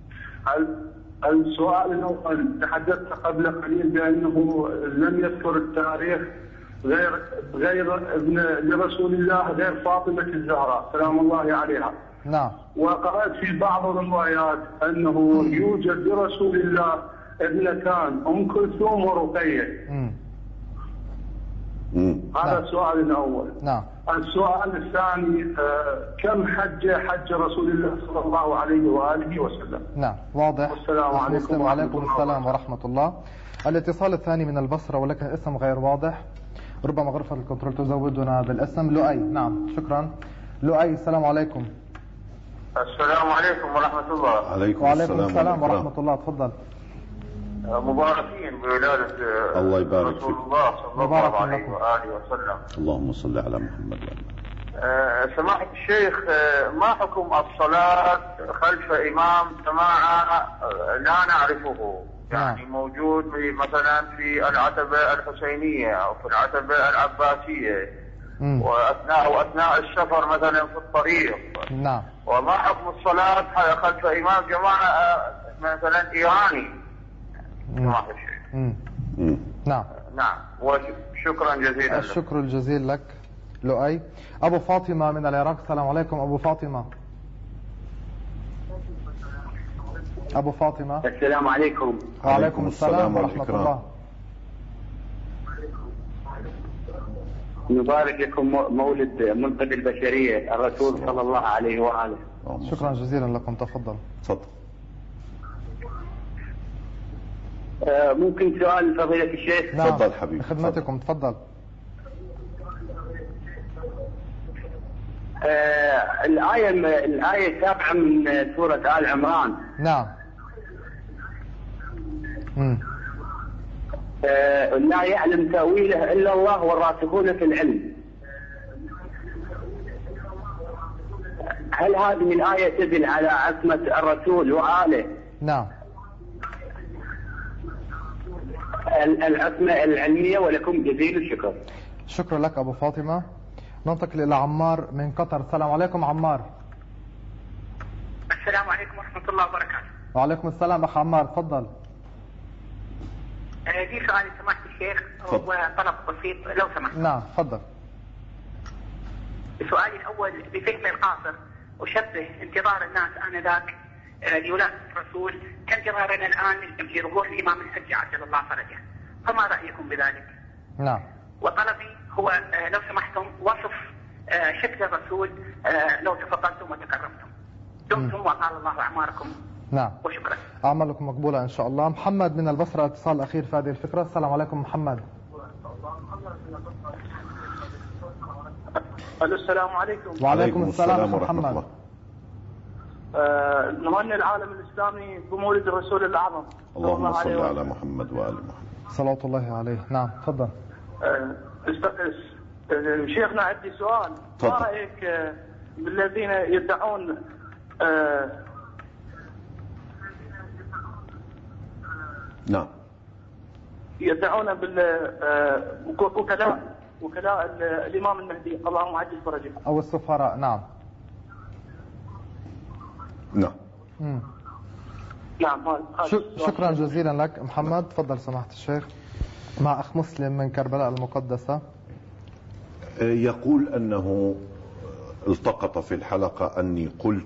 السؤال الأول، تحدثت قبل قليل بأنه لم يذكر التاريخ غير ابن لرسول الله غير فاطمة الزهراء سلام الله عليها. نعم. وقرأت في بعض الروايات أنه يوجد لرسول الله ابنتان أم كلثوم ورقية. هذا السؤال الأول. نعم. السؤال الثاني، كم حج رسول الله صلى الله عليه وآله وسلم؟ نعم واضح. والسلام عليكم. وعليكم السلام ورحمة الله. الاتصال الثاني من البصرة ولكن اسم غير واضح، ربما غرفة الكنترول تزودنا بالاسم. لؤي. نعم شكرا. لؤي السلام عليكم. السلام عليكم ورحمة الله. وعليكم السلام ورحمة الله. تفضل. مباركين بولادة الله يبارك رسول الله صلى الله عليه وآله وسلم. اللهم صل على محمد. سماحة الشيخ، ما حكم الصلاة خلف إمام جماعة لا نعرفه يعني موجود مثلا في العتبة الحسينية أو في العتبة العباسية وأثناء السفر مثلا في الطريق. نعم. وما حكم الصلاة خلف إمام جماعة مثلا إيراني؟ نعم. نعم. وشكرا جزيلا. الشكر الجزيل لك. لؤي. أبو فاطمة من العراق. السلام عليكم أبو فاطمة. أبو فاطمة. السلام عليكم. وعليكم السلام ورحمة الله. يبارك لكم مولد منقذ البشرية الرسول صلى الله عليه وآله. شكرا جزيلا لكم. تفضل. تفضل. ممكن سؤال فضيلة الشيخ؟ نعم. تفضل حبيبي. خدمتكم. تفضل. الآية السابعة من سورة آل عمران. نعم. لا يعلم تأويله إلا الله والراسخون في العلم. هل هذه الآية تدل على عصمة الرسول وآله؟ نعم. العصمة العلمية. ولكم جزيل الشكر. شكرا لك أبو فاطمة. ننتقل إلى عمار من قطر. السلام عليكم عمار. السلام عليكم ورحمة الله وبركاته. وعليكم السلام أخ عمار. تفضل. لي سؤال سماحة الشيخ وطلب بسيط لو سمحت. نعم تفضل. سؤالي الأول بفهم القاصر أشبه انتظار الناس آنذاك لولادة الرسول كانتظارنا الآن في رجوع الإمام الحج عجل الله فرجه، فما رأيكم بذلك؟ نعم. وطلبي هو لو سمحتم وصف شكل الرسول لو تفضلتم وتكرمتم. دمتم وطال الله أعماركم. نعم. وشكرا. أعمالكم مقبولة إن شاء الله. محمد من البصرة اتصال الأخير في هذه الفكرة. السلام عليكم محمد. السلام عليكم. وعليكم السلام ورحمة الله. نهنئ العالم الإسلامي بمولد الرسول الأعظم. اللهم صل على محمد وآل محمد. صلوات الله عليه. نعم تفضل. شيخنا عندي سؤال. ما رأيك بالذين يدعون نعم يدعون وكلاء الإمام المهدي اللهم عجل فرجه أو السفراء؟ نعم. نعم. نعم. شكرا جزيلا لك محمد. تفضل سماحة الشيخ. مع أخ مسلم من كربلاء المقدسة. يقول أنه التقط في الحلقة أني قلت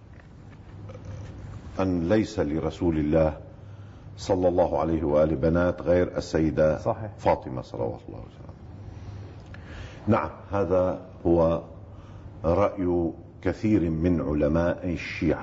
أن ليس لرسول الله صلى الله عليه وآله بنات غير السيدة صحيح. فاطمة صلوات الله وسلامه. نعم هذا هو رأي كثير من علماء الشيعة.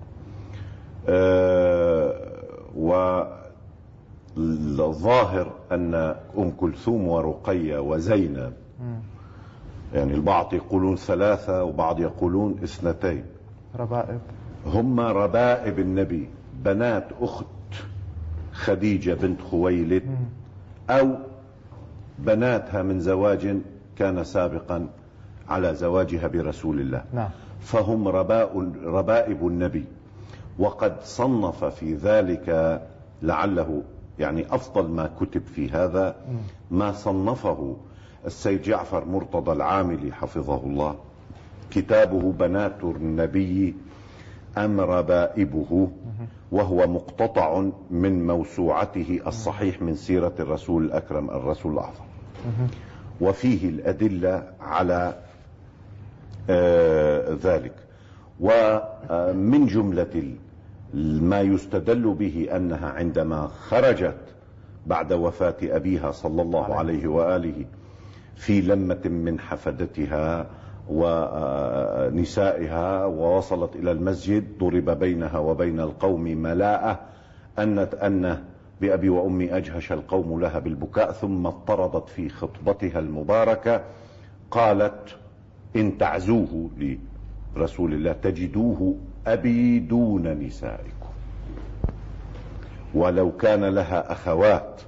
والظاهر أن أم كلثوم ورقية وزينب يعني البعض يقولون 3 وبعض يقولون 2 ربائب، هم ربائب النبي، بنات أخت خديجة بنت خويلد أو بناتها من زواج كان سابقا على زواجها برسول الله. نعم. فهم ربائب النبي. وقد صنف في ذلك لعله يعني أفضل ما كتب في هذا ما صنفه السيد جعفر مرتضى العاملي حفظه الله، كتابه بنات النبي أم ربائبه، وهو مقتطع من موسوعته الصحيح من سيرة الرسول الأكرم الرسول الأعظم، وفيه الأدلة على ذلك. ومن جملة ما يستدل به أنها عندما خرجت بعد وفاة أبيها صلى الله عليه وآله في لمة من حفدتها ونسائها ووصلت إلى المسجد ضرب بينها وبين القوم ملاءة أن بأبي وأمي أجهش القوم لها بالبكاء، ثم اضطردت في خطبتها المباركة قالت إن تعزوه لرسول الله تجدوه أبي دون نسائكم، ولو كان لها أخوات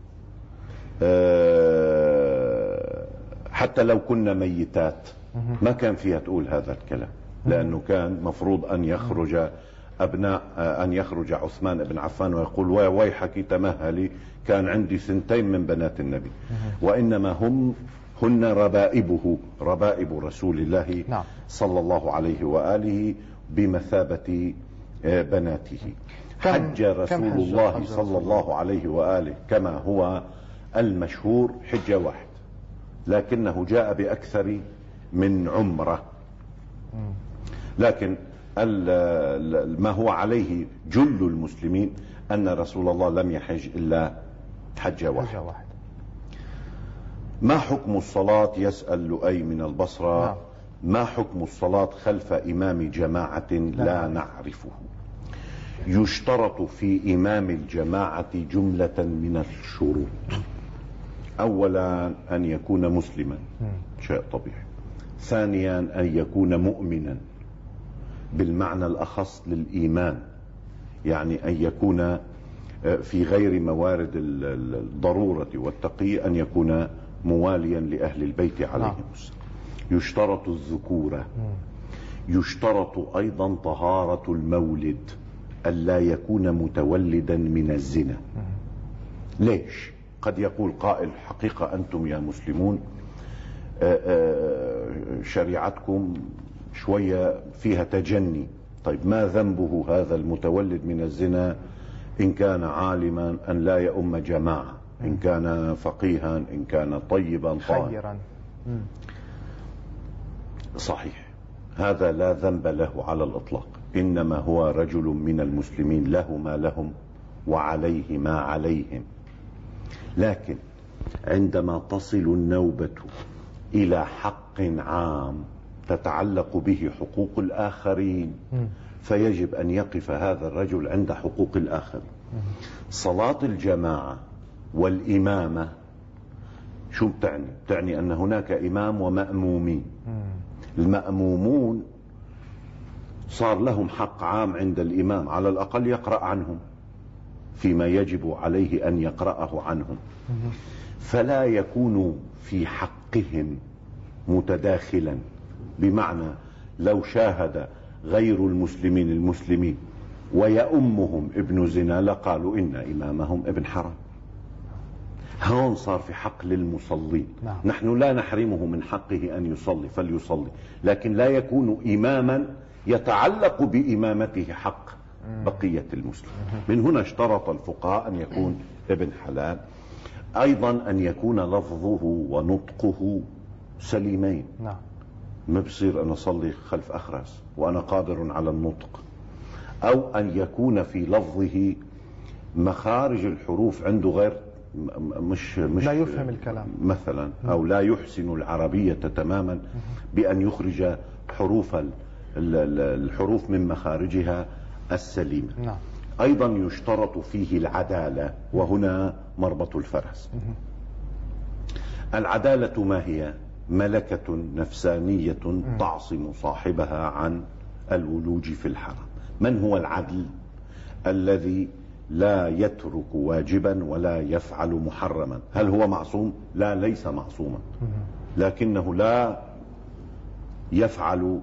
حتى لو كنا ميتات ما كان فيها تقول هذا الكلام، لأنه كان مفروض أن يخرج أبناء أن يخرج عثمان بن عفان ويقول ويحك تمهلي كان عندي 2 من بنات النبي، وإنما هن ربائبه، ربائب رسول الله صلى الله عليه وآله بمثابة بناته. حج رسول الله صلى الله عليه وآله كما هو المشهور حجة واحد، لكنه جاء بأكثر من عمرة. لكن ما هو عليه جل المسلمين أن رسول الله لم يحج إلا حجة واحد. ما حكم الصلاة؟ يسأل لؤي من البصرة. ما حكم الصلاة خلف إمام جماعة لا نعرفه؟ يشترط في إمام الجماعة جملة من الشروط. أولا أن يكون مسلما، شيء طبيعي. ثانيا أن يكون مؤمنا بالمعنى الأخص للإيمان، يعني أن يكون في غير موارد الضرورة والتقي، أن يكون مواليا لأهل البيت عليهم السلام. يشترط الذكورة. يشترط أيضا طهارة المولد، ألا يكون متولدا من الزنا. ليش؟ قد يقول قائل حقيقة أنتم يا مسلمون شريعتكم شوية فيها تجني. طيب ما ذنبه هذا المتولد من الزنا إن كان عالما أن لا يؤم جماعة، إن كان فقيها، إن كان طيبا طاهرا؟ صحيح، هذا لا ذنب له على الإطلاق، إنما هو رجل من المسلمين له ما لهم وعليه ما عليهم. لكن عندما تصل النوبة إلى حق عام تتعلق به حقوق الآخرين فيجب أن يقف هذا الرجل عند حقوق الآخرين. صلاة الجماعة والإمامة شو بتعني؟ بتعني أن هناك إمام ومأمومين. المأمومون صار لهم حق عام عند الإمام، على الأقل يقرأ عنهم فيما يجب عليه أن يقرأه عنهم، فلا يكون في حقهم متداخلا. بمعنى لو شاهد غير المسلمين ويأمهم ابن زنا لقالوا إن إمامهم ابن حرام. هون صار في حق للمصلين. نحن لا نحرمه من حقه أن يصلي فليصلي، لكن لا يكون إماما يتعلق بإمامته حق بقية المسلمين. من هنا اشترط الفقهاء أن يكون ابن حلال، أيضا أن يكون لفظه ونطقه سليمين. ما بصير أنا أصلي خلف أخرس وأنا قادر على النطق، أو أن يكون في لفظه مخارج الحروف عنده غير مش لا يفهم الكلام مثلا، أو لا يحسن العربية تماما بأن يخرج الحروف من مخارجها السليمة. أيضا يشترط فيه العدالة، وهنا مربط الفرس. العدالة ما هي؟ ملكة نفسانية تعصم صاحبها عن الولوج في الحرم. من هو العدل؟ الذي لا يترك واجبا ولا يفعل محرما. هل هو معصوم؟ لا، ليس معصوما، لكنه لا يفعل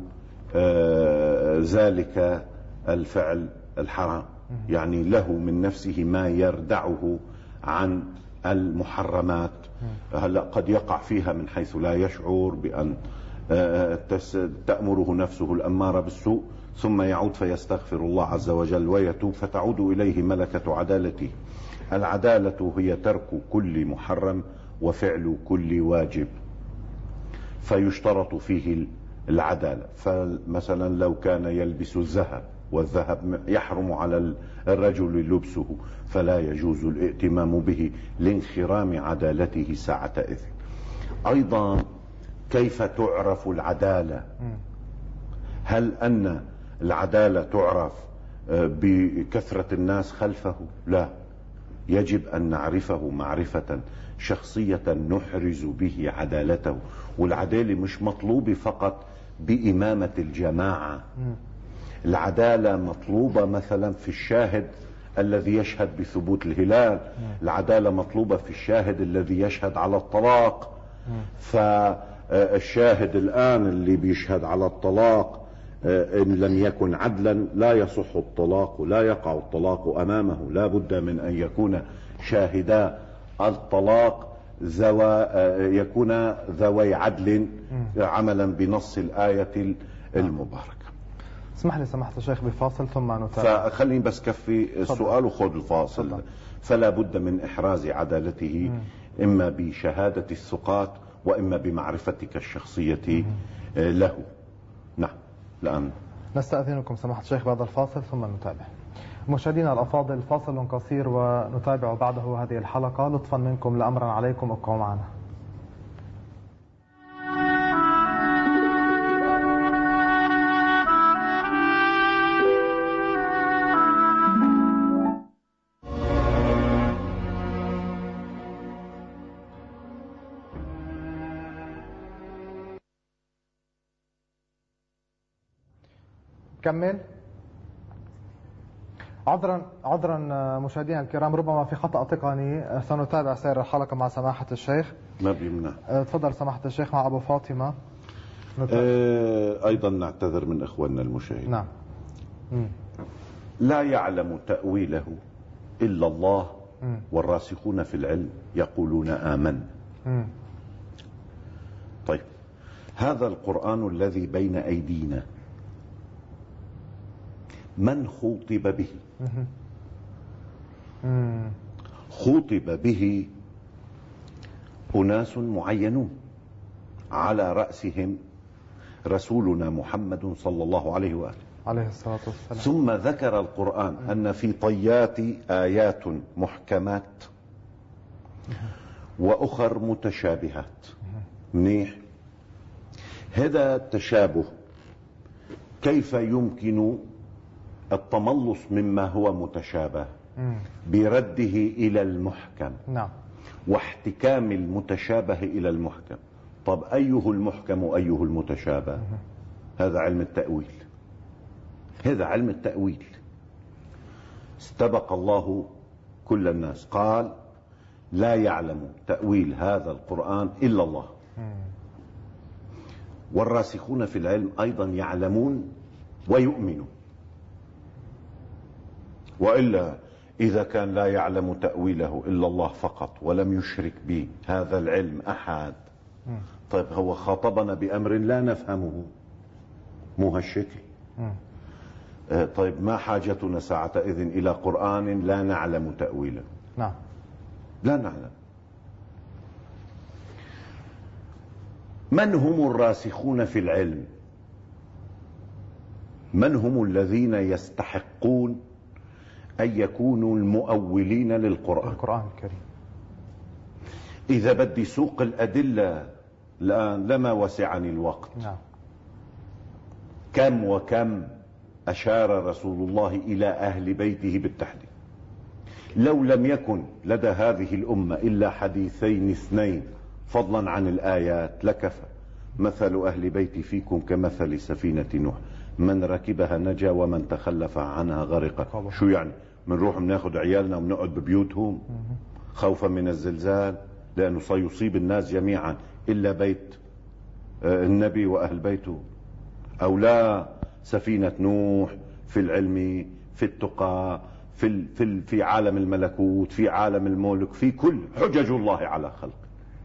ذلك الفعل الحرام، يعني له من نفسه ما يردعه عن المحرمات. هلا قد يقع فيها من حيث لا يشعر، بأن تأمره نفسه الأمارة بالسوء، ثم يعود فيستغفر الله عز وجل ويتوب فتعود إليه ملكة عدالته. العدالة هي ترك كل محرم وفعل كل واجب، فيشترط فيه العدالة. فمثلا لو كان يلبس الذهب والذهب يحرم على الرجل لبسه فلا يجوز الائتمام به لانخرام عدالته ساعة إذن. أيضا كيف تعرف العدالة؟ هل أن العدالة تعرف بكثرة الناس خلفه؟ لا، يجب أن نعرفه معرفة شخصية نحرز به عدالته. والعدالة مش مطلوبة فقط بإمامة الجماعة، العدالة مطلوبة مثلا في الشاهد الذي يشهد بثبوت الهلال، العدالة مطلوبة في الشاهد الذي يشهد على الطلاق. فالشاهد الآن اللي بيشهد على الطلاق إن لم يكن عدلا لا يصح الطلاق، لا يقع الطلاق أمامه، لا بد من أن يكون شاهدا الطلاق يكون ذوي عدل عملا بنص الآية المباركة. اسمح لي سماحة الشيخ بفاصل ثم نتابع. فخليني بس كفي السؤال وخذ الفاصل. فلا بد من إحراز عدالته إما بشهادة الثقات وإما بمعرفتك الشخصية له. نعم. الآن نستأذنكم سماحة الشيخ بعد الفاصل ثم نتابع. مشاهدينا الأفاضل، فاصل قصير ونتابع بعده هذه الحلقة. لطفا منكم لأمرا عليكم، ابقوا معنا. كمل. عذرا مشاهدينا الكرام، ربما في خطأ تقني. سنتابع سير الحلقة مع سماحة الشيخ. ما بيمنع. تفضل سماحة الشيخ مع أبو فاطمة. أيضا نعتذر من إخواننا المشاهدين. نعم. لا يعلم تأويله إلا الله والراسخون في العلم يقولون آمن. طيب، هذا القرآن الذي بين أيدينا من خوطب به؟ خوطب به أناس معينون، على رأسهم رسولنا محمد صلى الله عليه وآله عليه الصلاة والسلام. ثم ذكر القرآن أن في طيات آيات محكمات وأخر متشابهات. منيح. هذا التشابه كيف يمكن التملص مما هو متشابه؟ برده إلى المحكم. نعم. واحتكام المتشابه إلى المحكم. طب أيه المحكم وأيه المتشابه؟ هذا علم التأويل. هذا علم التأويل. استبق الله كل الناس، قال لا يعلم تأويل هذا القرآن إلا الله. والراسخون في العلم أيضا يعلمون ويؤمنون. وإلا إذا كان لا يعلم تأويله إلا الله فقط ولم يشرك به هذا العلم أحد، طيب هو خاطبنا بأمر لا نفهمه، مو هالشكل. طيب ما حاجتنا ساعتئذ إلى قرآن لا نعلم تأويله؟ نعم. لا نعلم. من هم الراسخون في العلم؟ من هم الذين يستحقون أن يكونوا المؤولين للقرآن؟ القرآن الكريم. إذا بدي سوق الأدلة الآن لما وسعني الوقت. نعم. كم وكم أشار رسول الله إلى أهل بيته بالتحديد. لو لم يكن لدى هذه الأمة إلا حديثين اثنين فضلا عن الآيات لكفى. مثل أهل بيتي فيكم كمثل سفينة نوح، من ركبها نجا ومن تخلف عنها غرق. شو يعني؟ منروح بناخذ عيالنا وبنقعد ببيوتهم خوفا من الزلزال، لأنه سيصيب الناس جميعا إلا بيت النبي وأهل بيته؟ أو لا، سفينة نوح في العلم، في التقى، في عالم الملكوت، في عالم الملك، في كل حجج الله على خلق.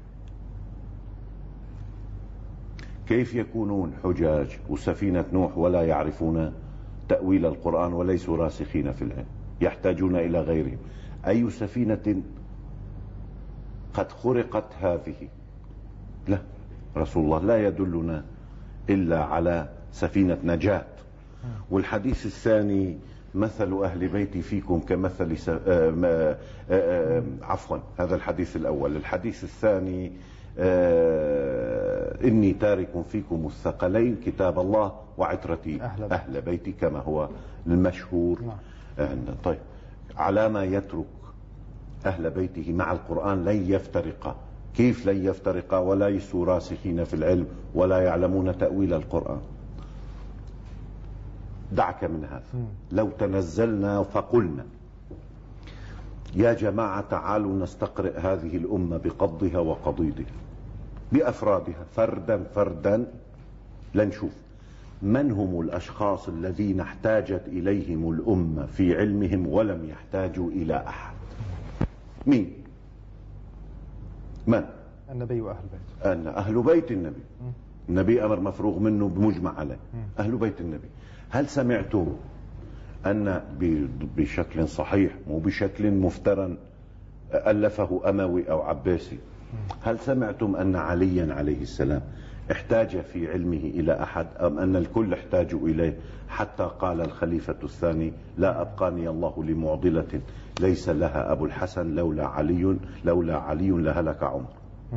كيف يكونون حجاج وسفينة نوح ولا يعرفون تأويل القرآن وليسوا راسخين في العلم، يحتاجون إلى غيرهم؟ أي سفينة قد خرقت هذه؟ لا، رسول الله لا يدلنا إلا على سفينة نجاة. والحديث الثاني مثل أهل بيتي فيكم كمثل عفوا، هذا الحديث الأول. الحديث الثاني إني تارك فيكم الثقلين كتاب الله وعترتي أهل بيتي، كما هو المشهور عندنا. طيب، على ما يترك أهل بيته مع القرآن لن يفترقا. كيف لن يفترقا وليسوا راسخين في العلم ولا يعلمون تأويل القرآن؟ دعك من هذا. لو تنزلنا فقلنا يا جماعة تعالوا نستقرئ هذه الأمة بقضها وقضيضها بأفرادها فردا فردا، لنشوف من هم الأشخاص الذين احتاجت إليهم الأمة في علمهم ولم يحتاجوا إلى أحد؟ مين؟ من؟ النبي وأهل بيته. أهل بيت النبي. النبي أمر مفروغ منه بمجمع عليه. أهل بيت النبي. هل سمعتم أن بشكل صحيح مو بشكل مفترى ألفه أموي أو عباسي، هل سمعتم أن عليا عليه السلام احتاج في علمه إلى أحد، أم أن الكل احتاجوا إليه حتى قال الخليفة الثاني: لا أبقاني الله لمعضلة ليس لها أبو الحسن لولا علي لهلك عمر.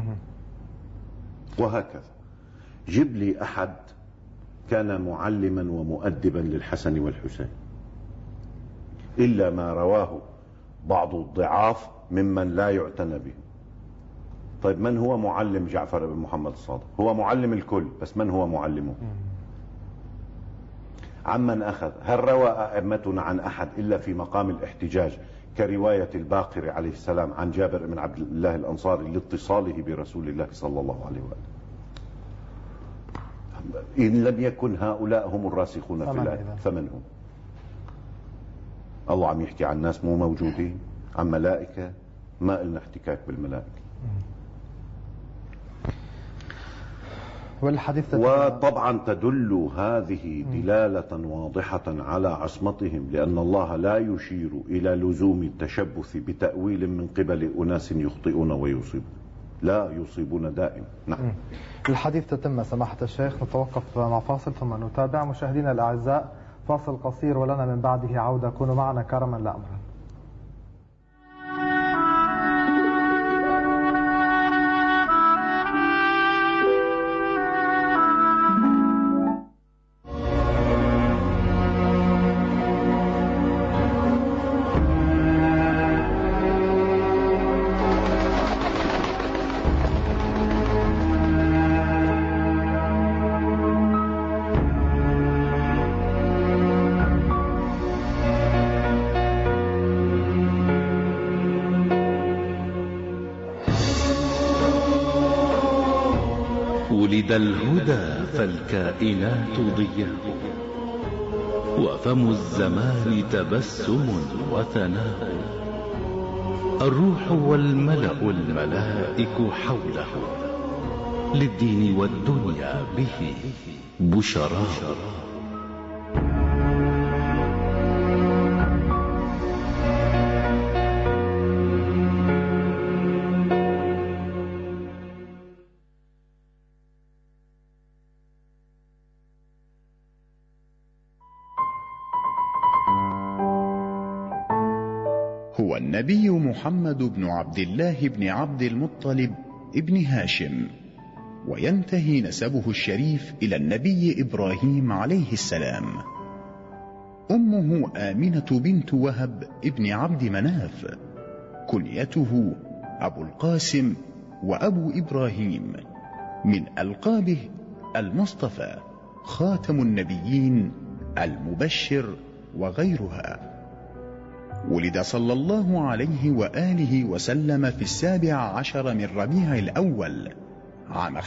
وهكذا جيب لي أحد كان معلما ومؤدبا للحسن والحسين إلا ما رواه بعض الضعاف ممن لا يعتنى به. طيب من هو معلم جعفر بن محمد الصادق؟ هو معلم الكل، بس من هو معلمه؟ عمن أخذ؟ هل روى أئمتنا عن أحد إلا في مقام الاحتجاج كرواية الباقر عليه السلام عن جابر بن عبد الله الأنصاري لاتصاله برسول الله صلى الله عليه وآله؟ إن لم يكن هؤلاء هم الراسخون في العلم فمن هم؟ الله عم يحكي عن ناس مو موجودين، عن ملائكة ما لنا احتكاك بالملائكة. وطبعا تدل هذه دلالة واضحة على عصمتهم، لأن الله لا يشير إلى لزوم التشبث بتأويل من قبل أناس يخطئون ويصيبون، لا يصيبون دائما. نعم. الحديث تتم سماحة الشيخ، نتوقف مع فاصل ثم نتابع. مشاهدينا الأعزاء، فاصل قصير ولنا من بعده عودة، كونوا معنا كرما لا أمرا. ولد الهدى فالكائنات ضياء، وفم الزمان تبسم وثناء، الروح والملأ الملائك حوله، للدين والدنيا به بشراء. هو النبي محمد بن عبد الله بن عبد المطلب ابن هاشم، وينتهي نسبه الشريف إلى النبي إبراهيم عليه السلام. أمه آمنة بنت وهب ابن عبد مناف، كنيته أبو القاسم وأبو إبراهيم، من ألقابه المصطفى، خاتم النبيين، المبشر، وغيرها. ولد صلى الله عليه وآله وسلم في 17 من ربيع الأول عام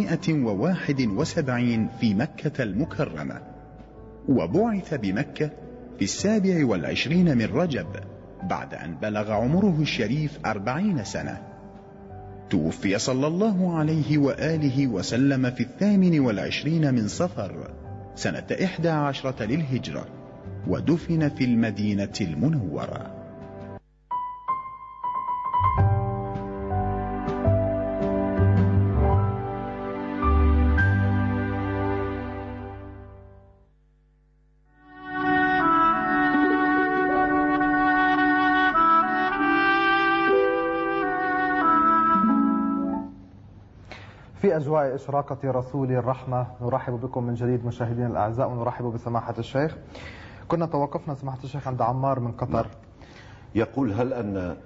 571 في مكة المكرمة، وبعث بمكة في 27 من رجب بعد أن بلغ عمره الشريف 40 سنة. توفي صلى الله عليه وآله وسلم في 28 من صفر سنة 11 للهجرة، ودفن في المدينة المنورة. في أجواء إشراقة رسول الرحمة نرحب بكم من جديد مشاهدينا الأعزاء، ونرحب بسماحة الشيخ. كنا توقفنا سماحة الشيخ عند عمار من قطر. يقول: هل أن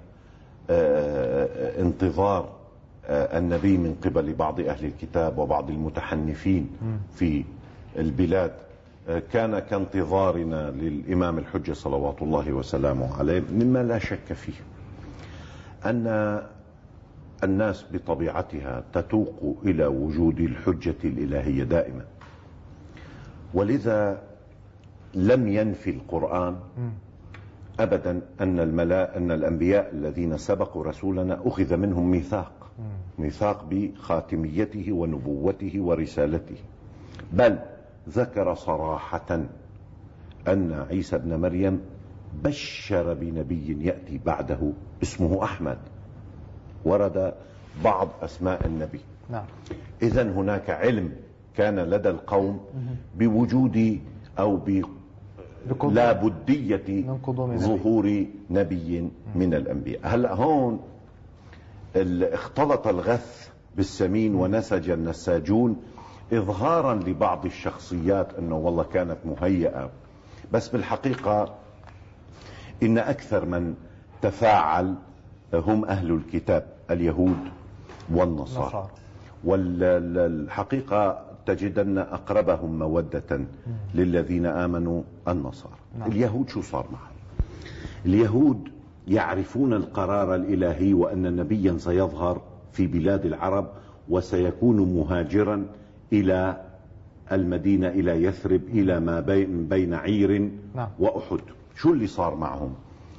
انتظار النبي من قبل بعض أهل الكتاب وبعض المتحنفين في البلاد كان كانتظارنا للإمام الحجة صلوات الله وسلامه عليه؟ مما لا شك فيه أن الناس بطبيعتها تتوق إلى وجود الحجة الإلهية دائما، ولذا لم ينفي القرآن أبدا أن الأنبياء الذين سبقوا رسولنا أخذ منهم ميثاق بخاتميته ونبوته ورسالته، بل ذكر صراحة أن عيسى ابن مريم بشر بنبي يأتي بعده اسمه أحمد، ورد بعض أسماء النبي. إذن هناك علم كان لدى القوم بوجود أو لا بدية ظهور نبي من الأنبياء. هلأ هون اختلط الغث بالسمين ونسج النساجون إظهارا لبعض الشخصيات أنه والله كانت مهيئة، بس بالحقيقة إن أكثر من تفاعل هم أهل الكتاب اليهود والنصارى، والحقيقة تجدن أقربهم مودة للذين آمنوا النصارى. اليهود شو صار معهم؟ اليهود يعرفون القرار الإلهي وأن نبيا سيظهر في بلاد العرب وسيكون مهاجرا إلى المدينة، إلى يثرب، إلى ما بين عير وأحد. شو اللي صار معهم؟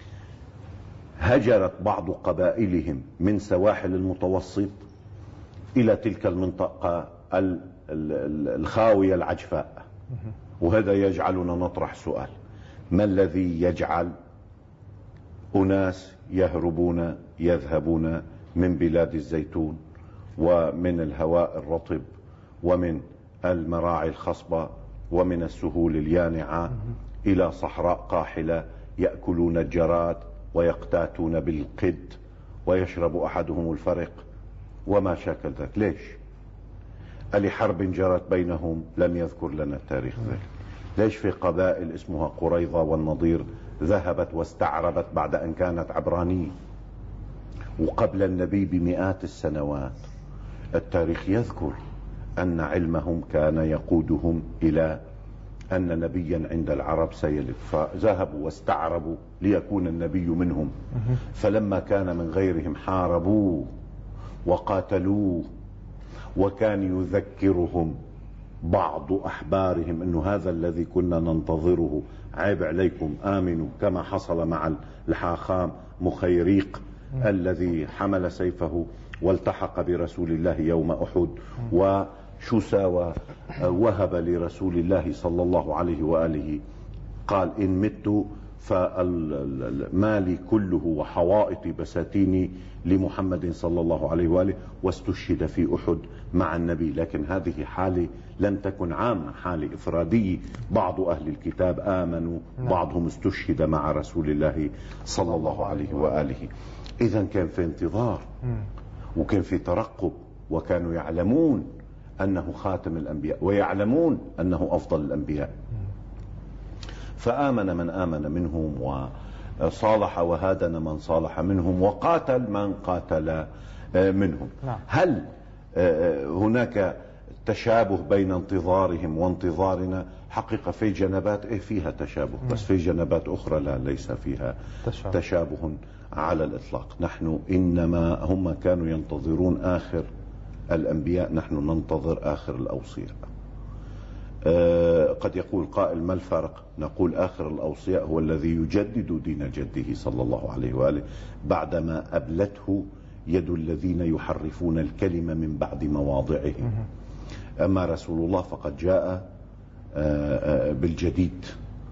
هجرت بعض قبائلهم من سواحل المتوسط إلى تلك المنطقة الخاوية العجفاء. وهذا يجعلنا نطرح سؤال: ما الذي يجعل أناس يذهبون من بلاد الزيتون ومن الهواء الرطب ومن المراعي الخصبة ومن السهول اليانعة إلى صحراء قاحلة يأكلون الجراد ويقتاتون بالقد ويشرب أحدهم الفرق وما شاكل ذلك؟ ليش؟ لحرب جرت بينهم لم يذكر لنا التاريخ ذلك. ليش في قبائل اسمها قريظة والنضير ذهبت واستعربت بعد أن كانت عبرانية وقبل النبي بمئات السنوات؟ التاريخ يذكر أن علمهم كان يقودهم إلى أن نبيا عند العرب سيلد، فذهبوا واستعربوا ليكون النبي منهم، فلما كان من غيرهم حاربوه وقاتلوه، وكان يذكرهم بعض أحبارهم أنه هذا الذي كنا ننتظره عيب عليكم، آمنوا، كما حصل مع الحاخام مخيريق الذي حمل سيفه والتحق برسول الله يوم أحد، وشو ساوى؟ وهب لرسول الله صلى الله عليه وآله، قال إن مت فمالي كله وحوائطي بساتيني لمحمد صلى الله عليه وآله، واستشهد في أحد مع النبي. لكن هذه حالة لم تكن عامة، حالة إفرادية، بعض أهل الكتاب آمنوا، بعضهم استشهد مع رسول الله صلى الله عليه وآله. إذن كان في انتظار وكان في ترقب، وكانوا يعلمون أنه خاتم الأنبياء ويعلمون أنه أفضل الأنبياء. فآمن من آمن منهم، وصالح وهادن من صالح منهم، وقاتل من قاتل منهم. هل هناك تشابه بين انتظارهم وانتظارنا؟ حقيقة في جنبات فيها تشابه، بس في جنبات أخرى لا، ليس فيها تشابه على الإطلاق. نحن إنما هم كانوا ينتظرون آخر الأنبياء، نحن ننتظر آخر الأوصياء. قد يقول قائل: ما الفرق؟ نقول آخر الأوصياء هو الذي يجدد دين جده صلى الله عليه وآله بعدما أبلته يد الذين يحرفون الكلمة من بعد مواضعه. أما رسول الله فقد جاء بالجديد،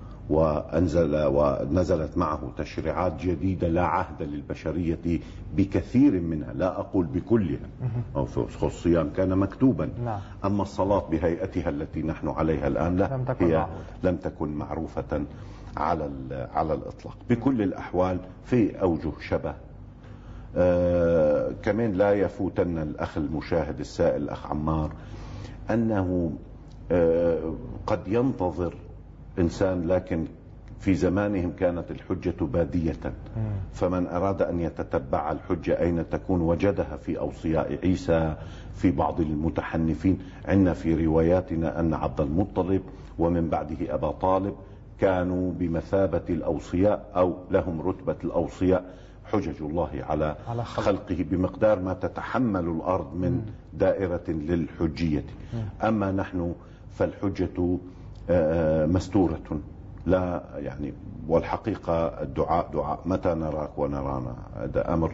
ونزلت معه تشريعات جديدة لا عهد للبشرية بكثير منها، لا أقول بكلها. الصيام كان مكتوبا، أما الصلاة بهيئتها التي نحن عليها الآن لا، هي لم تكن معروفة على الإطلاق. بكل الأحوال في أوجه شبه. كمان لا يفوتن الأخ المشاهد السائل الأخ عمار أنه قد ينتظر إنسان، لكن في زمانهم كانت الحجة بادية، فمن أراد أن يتتبع الحجة أين تكون وجدها في أوصياء عيسى، في بعض المتحنفين. عندنا في رواياتنا أن عبد المطلب ومن بعده أبا طالب كانوا بمثابة الأوصياء أو لهم رتبة الأوصياء. حجج الله على خلقه بمقدار ما تتحمل الأرض من دائرة للحجية. أما نحن فالحجة مستورة، لا يعني. والحقيقة الدعاء دعاء متى نراك ونرانا، هذا أمر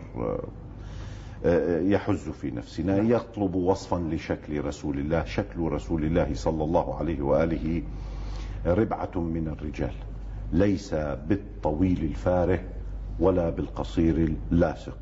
يحز في نفسنا. يطلب وصفا لشكل رسول الله. شكل رسول الله صلى الله عليه وآله ربعة من الرجال، ليس بالطويل الفاره ولا بالقصير اللاصق،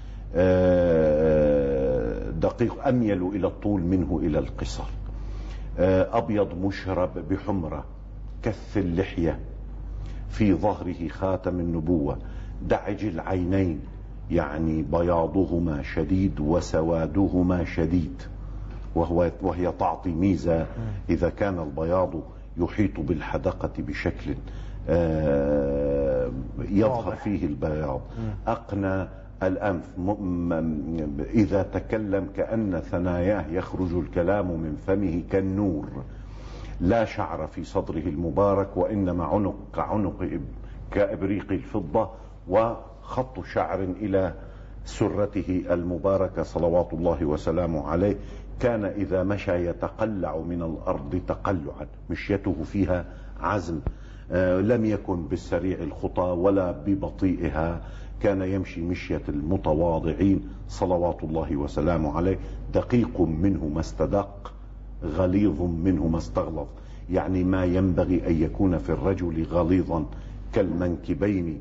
دقيق، أميل إلى الطول منه إلى القصر، أبيض مشرب بحمرة، كث اللحية، في ظهره خاتم النبوة، دعج العينين، يعني بياضهما شديد وسوادهما شديد، وهي تعطي ميزة إذا كان البياض يحيط بالحدقة بشكل يظهر فيه البياض. أقنى الأنف، إذا تكلم كأن ثناياه يخرج الكلام من فمه كالنور. لا شعر في صدره المبارك، وإنما عنق كعنق كإبريق الفضة، وخط شعر إلى سرته المباركة صلوات الله وسلامه عليه. كان إذا مشى يتقلع من الأرض تقلعا، مشيته فيها عزم، لم يكن بالسريع الخطى ولا ببطيئها، كان يمشي مشية المتواضعين صلوات الله وسلامه عليه. دقيق منه ما استدق، غليظ منه ما استغلظ، يعني ما ينبغي أن يكون في الرجل غليظا كالمنكبين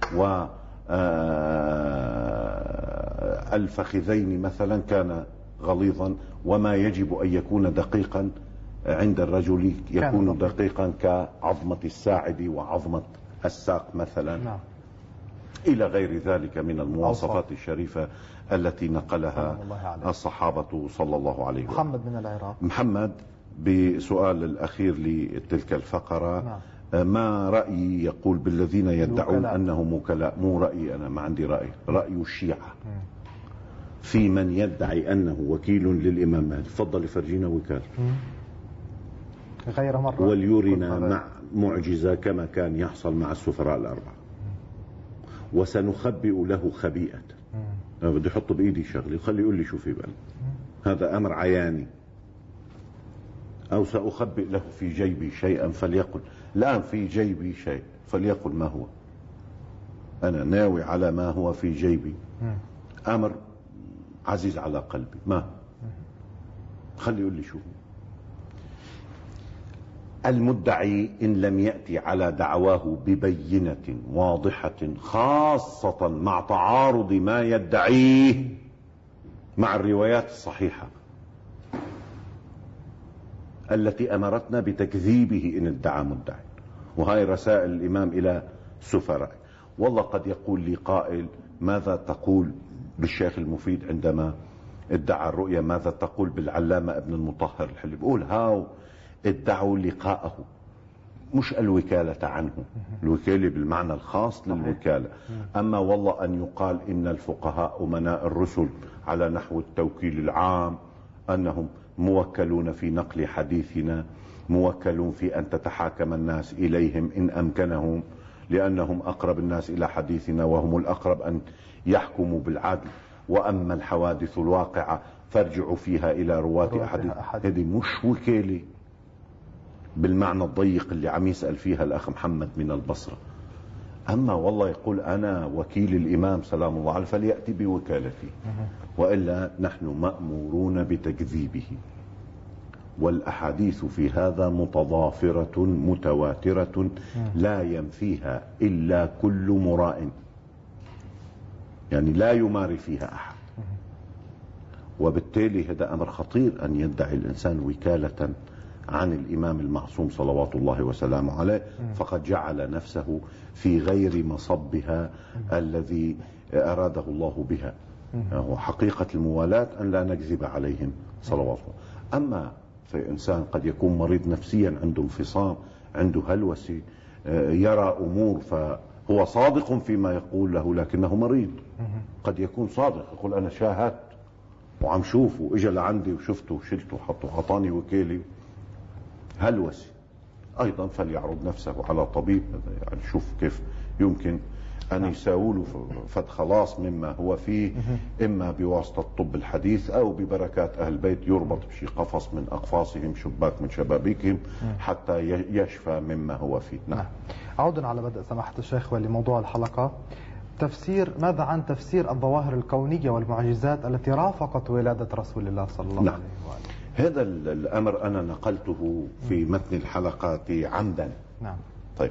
والفخذين مثلا، كان غليظا. وما يجب أن يكون دقيقا عند الرجل يكون دقيقا كعظمة الساعد وعظمة الساق مثلا، إلى غير ذلك من المواصفات الشريفة التي نقلها الصحابة صلى الله عليه وسلم. محمد من العراق. محمد، بسؤال الأخير لتلك الفقرة، ما رأيي يقول بالذين يدعون أنهم وكلاء؟ مو رأيي أنا، ما عندي رأي، رأي الشيعة في من يدعي أنه وكيل للإمام مهدي. تفضل فرجينا وكالة غير مرة، وليرنا مع معجزة كما كان يحصل مع السفراء الأربعة، وسنخبئ له خبيئة. أنا بدي أحط بإيدي شغلي، خلي يقول لي شو في بالي، هذا أمر عياني. أو سأخبئ له في جيبي شيئا فليقل، الآن في جيبي شيء فليقل ما هو. أنا ناوي على ما هو في جيبي، أمر عزيز على قلبي، ما خلي يقول لي شو. المدعي إن لم يأتي على دعواه ببينة واضحة، خاصة مع تعارض ما يدعيه مع الروايات الصحيحة التي أمرتنا بتكذيبه إن ادعى مدعي. وهاي رسائل الإمام إلى سفراء. والله قد يقول لي قائل: ماذا تقول بالشيخ المفيد عندما ادعى الرؤيا؟ ماذا تقول بالعلامة ابن المطهر الحلي؟ بقول هاو ادعوا لقاءه، مش الوكالة عنه، الوكالة بالمعنى الخاص للوكالة. أما والله أن يقال إن الفقهاء أمناء الرسل على نحو التوكيل العام، أنهم موكلون في نقل حديثنا، موكلون في أن تتحاكم الناس إليهم إن أمكنهم، لأنهم أقرب الناس إلى حديثنا وهم الأقرب أن يحكموا بالعدل. وأما الحوادث الواقعة فارجعوا فيها إلى رواة أحاديث. هذه مش وكالة بالمعنى الضيق اللي عم يسأل فيها الأخ محمد من البصرة. أما والله يقول أنا وكيل الإمام سلام الله عليه فليأتي بوكالتي، وإلا نحن مأمورون بتكذيبه. والأحاديث في هذا متضافرة متواترة لا ينفيها إلا كل مراء، يعني لا يماري فيها أحد. وبالتالي هذا أمر خطير أن يدعي الإنسان وكالة عن الإمام المعصوم صلوات الله وسلامه عليه، فقد جعل نفسه في غير مصبها الذي أراده الله بها. وحقيقة الموالاة أن لا نكذب عليهم صلوات الله. أما في إنسان قد يكون مريض نفسيا، عنده انفصام، عنده هلوسة، يرى أمور فهو صادق فيما يقول له لكنه مريض. قد يكون صادق، يقول أنا شاهدت وعم شوفه، إجا لعندي وشفته وشلته وحطه عطاني وكيلي، هلوسي. أيضا فليعرض نفسه على طبيب، يعني شوف كيف يمكن أن يساوله فد خلاص مما هو فيه، إما بواسطة الطب الحديث أو ببركات أهل البيت، يربط بشي قفص من أقفاصهم، شباك من شبابيكهم، حتى يشفى مما هو فيه. نعم. عودا على بدء سماحة الشيخ ولموضوع الحلقة، ماذا عن تفسير الظواهر الكونية والمعجزات التي رافقت ولادة رسول الله صلى الله عليه وآله؟ هذا الأمر أنا نقلته في متن الحلقات عمدا. نعم. طيب،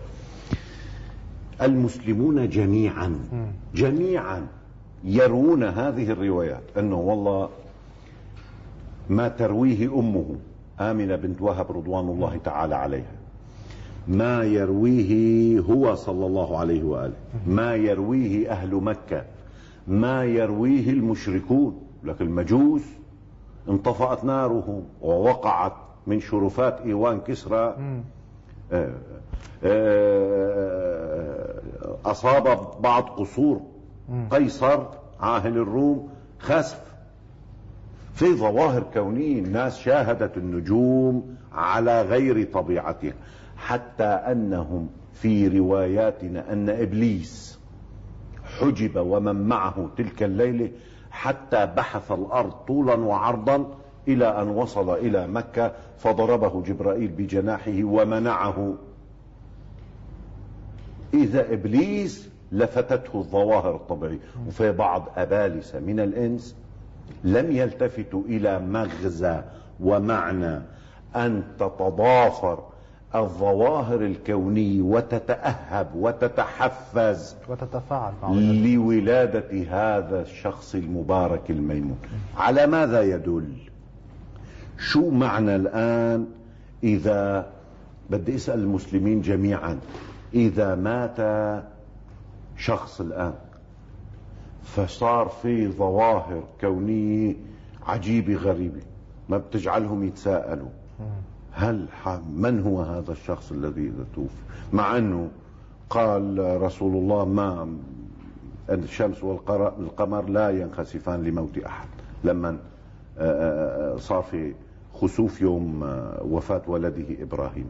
المسلمون جميعا يروون هذه الروايات، أنه والله ما ترويه أمه آمنة بنت وهب رضوان الله تعالى عليها، ما يرويه هو صلى الله عليه وآله، ما يرويه أهل مكة، ما يرويه المشركون، لكن المجوس انطفأت نارهم ووقعت من شرفات إيوان كسرى، أصاب بعض قصور قيصر عاهل الروم خسف. في ظواهر كونية، الناس شاهدت النجوم على غير طبيعتها، حتى أنهم في رواياتنا أن إبليس حجب ومن معه تلك الليلة حتى بحث الأرض طولا وعرضا إلى أن وصل إلى مكة، فضربه جبرائيل بجناحه ومنعه. إذا إبليس لفتته الظواهر الطبيعية. وفي بعض أبالسة من الإنس لم يلتفتوا إلى مغزى ومعنى أن تتضافر الظواهر الكونية وتتأهب وتتحفز وتتفاعل لولادة هذا الشخص المبارك الميمون. على ماذا يدل؟ شو معنى الآن إذا بدي أسأل المسلمين جميعا، إذا مات شخص الآن فصار في ظواهر كونية عجيبة غريبة ما بتجعلهم يتساءلوا من هو هذا الشخص الذي إذا توفي، مع أنه قال رسول الله ما الشمس والقمر لا ينخسفان لموت أحد، لما صار في خسوف يوم وفاة ولده إبراهيم.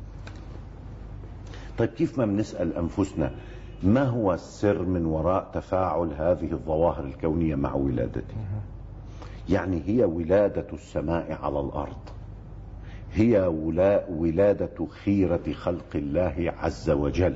طيب، كيف ما بنسأل أنفسنا ما هو السر من وراء تفاعل هذه الظواهر الكونية مع ولادته؟ يعني هي ولادة السماء على الأرض، هي ولادة خيرة خلق الله عز وجل.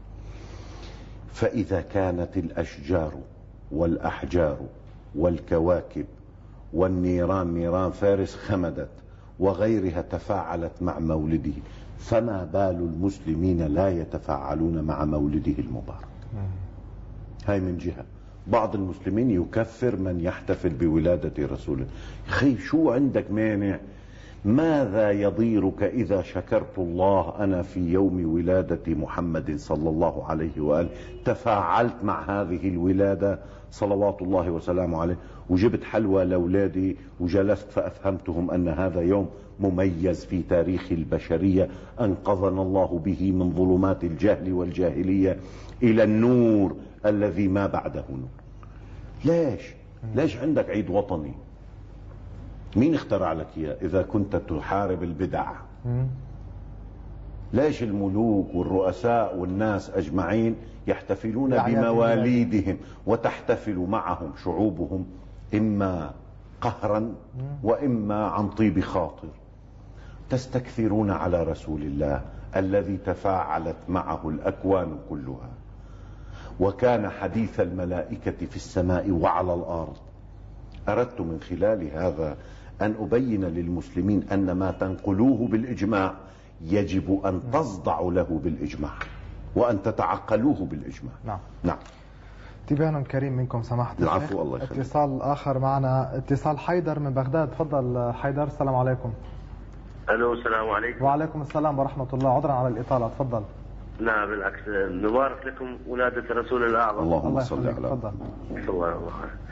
فإذا كانت الأشجار والأحجار والكواكب والنيران، نيران فارس خمدت وغيرها تفاعلت مع مولده، فما بال المسلمين لا يتفاعلون مع مولده المبارك؟ هاي من جهة. بعض المسلمين يكفر من يحتفل بولادة رسوله. خي، شو عندك مانع؟ ماذا يضيرك إذا شكرت الله أنا في يوم ولادة محمد صلى الله عليه وآله تفاعلت مع هذه الولادة صلوات الله وسلامه عليه، وجبت حلوى لأولادي وجلست فأفهمتهم أن هذا يوم مميز في تاريخ البشرية، أنقذنا الله به من ظلمات الجهل والجاهلية إلى النور الذي ما بعده نور. ليش عندك عيد وطني؟ مين اخترع لك اياه اذا كنت تحارب البدع؟ ليش الملوك والرؤساء والناس اجمعين يحتفلون بمواليدهم وتحتفل معهم شعوبهم اما قهرا واما عن طيب خاطر؟ تستكثرون على رسول الله الذي تفاعلت معه الاكوان كلها، وكان حديث الملائكة في السماء وعلى الارض. اردت من خلال هذا أن أبين للمسلمين أن ما تنقلوه بالإجماع يجب أن تصدعوا له بالإجماع وأن تتعقلوه بالإجماع. نعم. تبان كريم منكم سماحة الشيخ. العفو، الله يخليك. اتصال آخر معنا، اتصال حيدر من بغداد. تفضل حيدر. السلام عليكم. ألو، السلام عليكم. وعليكم السلام ورحمة الله. عذرا على الإطالة، تفضل. لا بالعكس، نبارك لكم ولادة الرسول الأعظم. اللهم صل على. تفضل. الله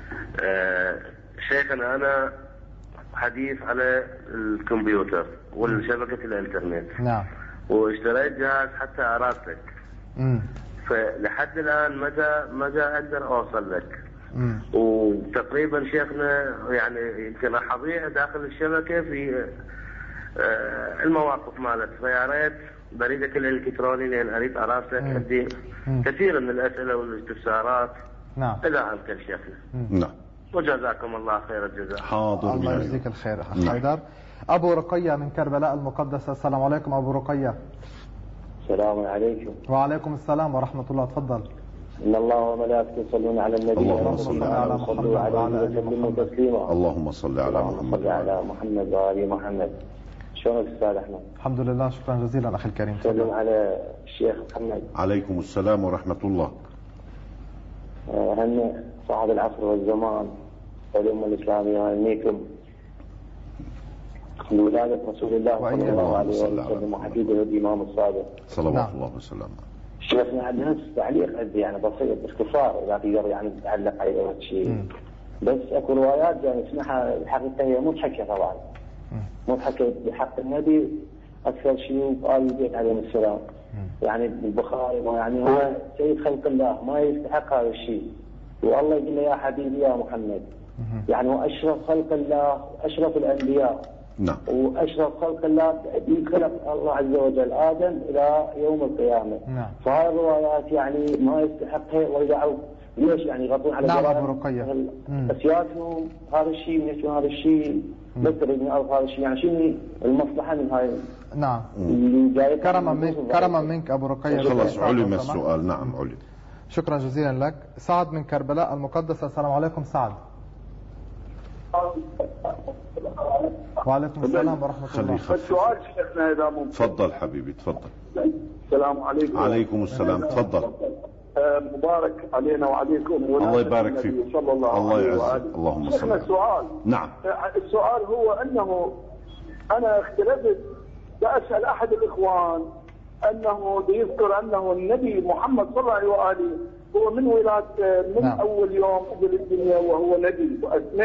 شيخنا، أنا حديث على الكمبيوتر والشبكة الانترنت. نعم. واشتريت جهاز حتى أراسلك. فلحد الآن متى أقدر أوصل لك؟ وتقريبا شيخنا يعني يمكن راح أضيع داخل الشبكة في المواقف مالت، فيا ريت بريدك الإلكتروني لأن أريد أراسلك عندي كثير من الأسئلة والاستفسارات. نعم. إلى هالكل شيخنا. نعم. وجزاكم الله خير الجزاء. حاضر. الله يجزيك الخير أخ حيدر. أبو رقية من كربلاء المقدسة. السلام عليكم أبو رقية. السلام عليكم. وعليكم السلام ورحمة الله. تفضل. إن الله وملائكته يصلون على النبي. اللهم صل على محمد وعلى آله وسلم تسليما. اللهم صل على محمد. صل على محمد وآل محمد. شلونك أستاذ أحمد؟ الحمد لله، شكرا جزيلا أخي الكريم. سلم على الشيخ محمد. عليكم السلام ورحمة الله. هنئ صاحب العصر والزمان والأمة الإسلامية وهنيكم بولادة رسول الله صلى الله عليه وسلم وحبيبه الإمام الصادق صلوات الله وسلامه. شيخنا عندنا تعليق عندي يعني بسيط باختصار إذا تقدر يعني تتعلق على هذا الشيء. بس اكو روايات يعني اسمها الحقيقة هي مضحكة طبعا. مضحكة بحق النبي أكثر شيء وآل البيت عليهم السلام. يعني البخاري يعني هو سيد خلق الله ما يستحق هذا الشيء. والله يقول له يا حبيبي يا محمد. يعني هو أشرف خلق الله وأشرف الأنبياء. نعم. وأشرف خلق الله خلق الله عز وجل آدم إلى يوم القيامة. نعم. فهذه الروايات يعني ما يستحقها ويدعوا ليش يعني يغطون على نعم أبو رقية. بس ياسموا هذا الشيء من يسموا هذا الشيء مثل من هذا الشيء يعني شنو المصلحة من هاي. نعم. كرما منك أبو رقية. خلاص علم السؤال. نعم علم. شكرا جزيلا لك. سعد من كربلاء المقدسة. السلام عليكم سعد. وعليكم السلام ورحمة الله. السؤال شيخنا إذا ممكن. تفضل حبيبي تفضل. السلام عليكم. عليكم السلام. تفضل. مبارك علينا وعليكم. الله يبارك فيك. الله يعزك. اللهم صل. السؤال. نعم. السؤال هو أنه أنا اختلفت بأسأل أحد الإخوان أنه يذكر أنه النبي محمد صلى الله عليه وآله هو من ولادة من نعم. أول يوم في الدنيا وهو نبي.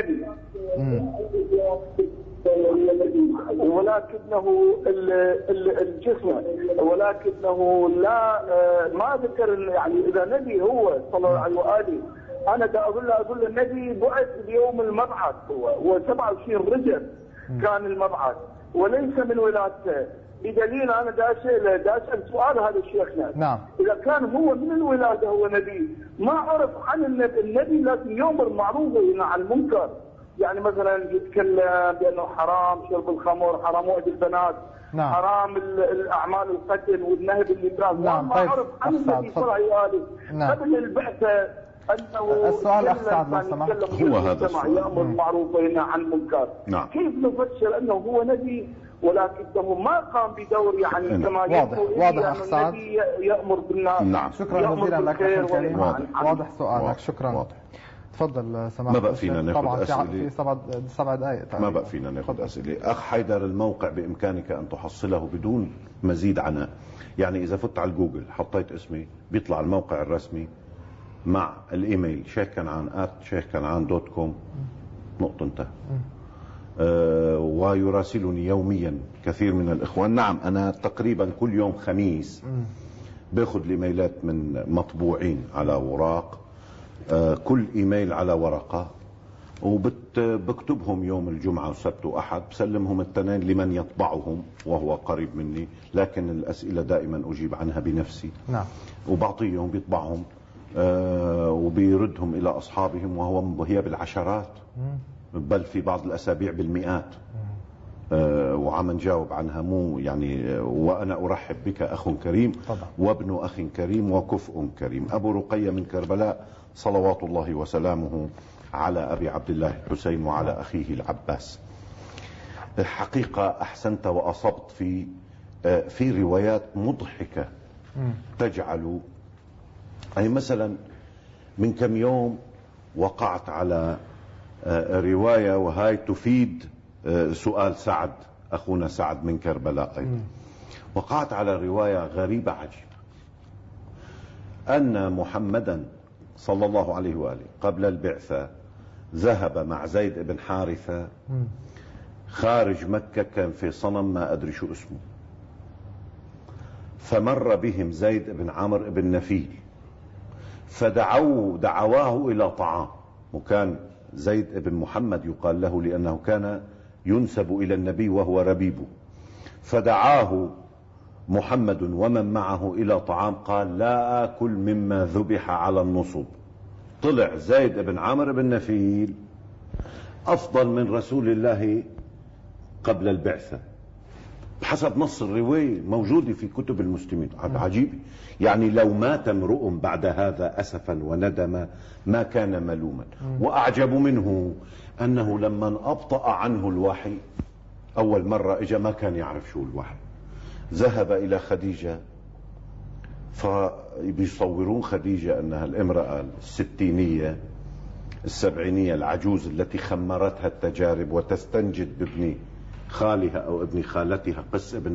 ولكنه الجسم ولكنه لا ما ذكر يعني إذا نبي هو صلى الله عليه وآله. أنا أقول النبي بعث بيوم المبعث هو 27 رجب كان المبعث وليس من ولادته. بدليل أنا دا أسأل سؤال هذا شيخنا. نعم. إذا كان هو من الولادة هو نبي ما عرف عن النبي لازم يؤمر معروف وينهى عن المنكر. يعني مثلا يتكلم بأنه حرام شرب الخمر، حرام وعد البنات، نعم. حرام الأعمال القتل والنهب بالإبراز. نعم. ما عرف عن النبي صلى الله عليه وآله قبل البعثة أنه السؤال أخ سعد لو سمحت. هو هذا السؤال. يأمر معروف وينهى عن المنكر. نعم. كيف نفسر أنه هو نبي ولكنه ما قام بدور يعني كما واضح أخ سعد. يأمر بالناس. نعم. شكرا جزيلا لك أخي الكريم. واضح سؤالك. شكرا. واضح. تفضل سماحة. ما بقى فينا ناخذ أسئلة. في 7 دقائق. ما بقى فينا ناخذ أسئلة. أخ حيدر الموقع بإمكانك أن تحصله بدون مزيد عناء. يعني إذا فت على جوجل حطيت اسمي بيطلع الموقع الرسمي مع الإيميل sheikh.kanaan.com نقطة انتهى. ويراسلني يوميا كثير من الإخوان. نعم أنا تقريبا كل يوم خميس باخذ الإيميلات من مطبوعين على وراق. كل إيميل على ورقة وبكتبهم يوم الجمعة والسبت وأحد بسلمهم التنين لمن يطبعهم وهو قريب مني. لكن الأسئلة دائما أجيب عنها بنفسي. نعم. وبعطيهم بيطبعهم وبيردهم إلى أصحابهم وهي بالعشرات بل في بعض الأسابيع بالمئات. وعم نجاوب عنها مو يعني. وأنا أرحب بك أخ كريم طبعا. وابن أخ كريم وكفء كريم. أبو رقية من كربلاء صلوات الله وسلامه على أبي عبد الله الحسين وعلى أخيه العباس. الحقيقة أحسنت وأصبت في روايات مضحكة تجعل. أي مثلا من كم يوم وقعت على رواية وهاي تفيد سؤال سعد أخونا سعد من كربلاء أيضا. وقعت على رواية غريبة عجيبة أن محمدا صلى الله عليه وآله قبل البعثة ذهب مع زيد بن حارثة خارج مكة. كان في صنم ما أدري شو اسمه. فمر بهم زيد بن عمرو بن نفيل دعواه إلى طعام. وكان زيد بن محمد يقال له لأنه كان ينسب إلى النبي وهو ربيبه. فدعاه محمد ومن معه إلى طعام قال لا آكل مما ذبح على النصب. طلع زيد بن عمرو بن نفيل أفضل من رسول الله قبل البعثة بحسب نص الرواية موجودة في كتب المسلمين. عجيب، يعني لو مات امرؤ بعد هذا أسفا وندما ما كان ملوما. وأعجب منه أنه لما أبطأ عنه الوحي أول مرة إجا ما كان يعرف شو الوحي، ذهب إلى خديجة فبيصورون خديجة أنها الامرأة الستينية السبعينية العجوز التي خمرتها التجارب وتستنجد بابن خالها أو ابن خالتها قس بن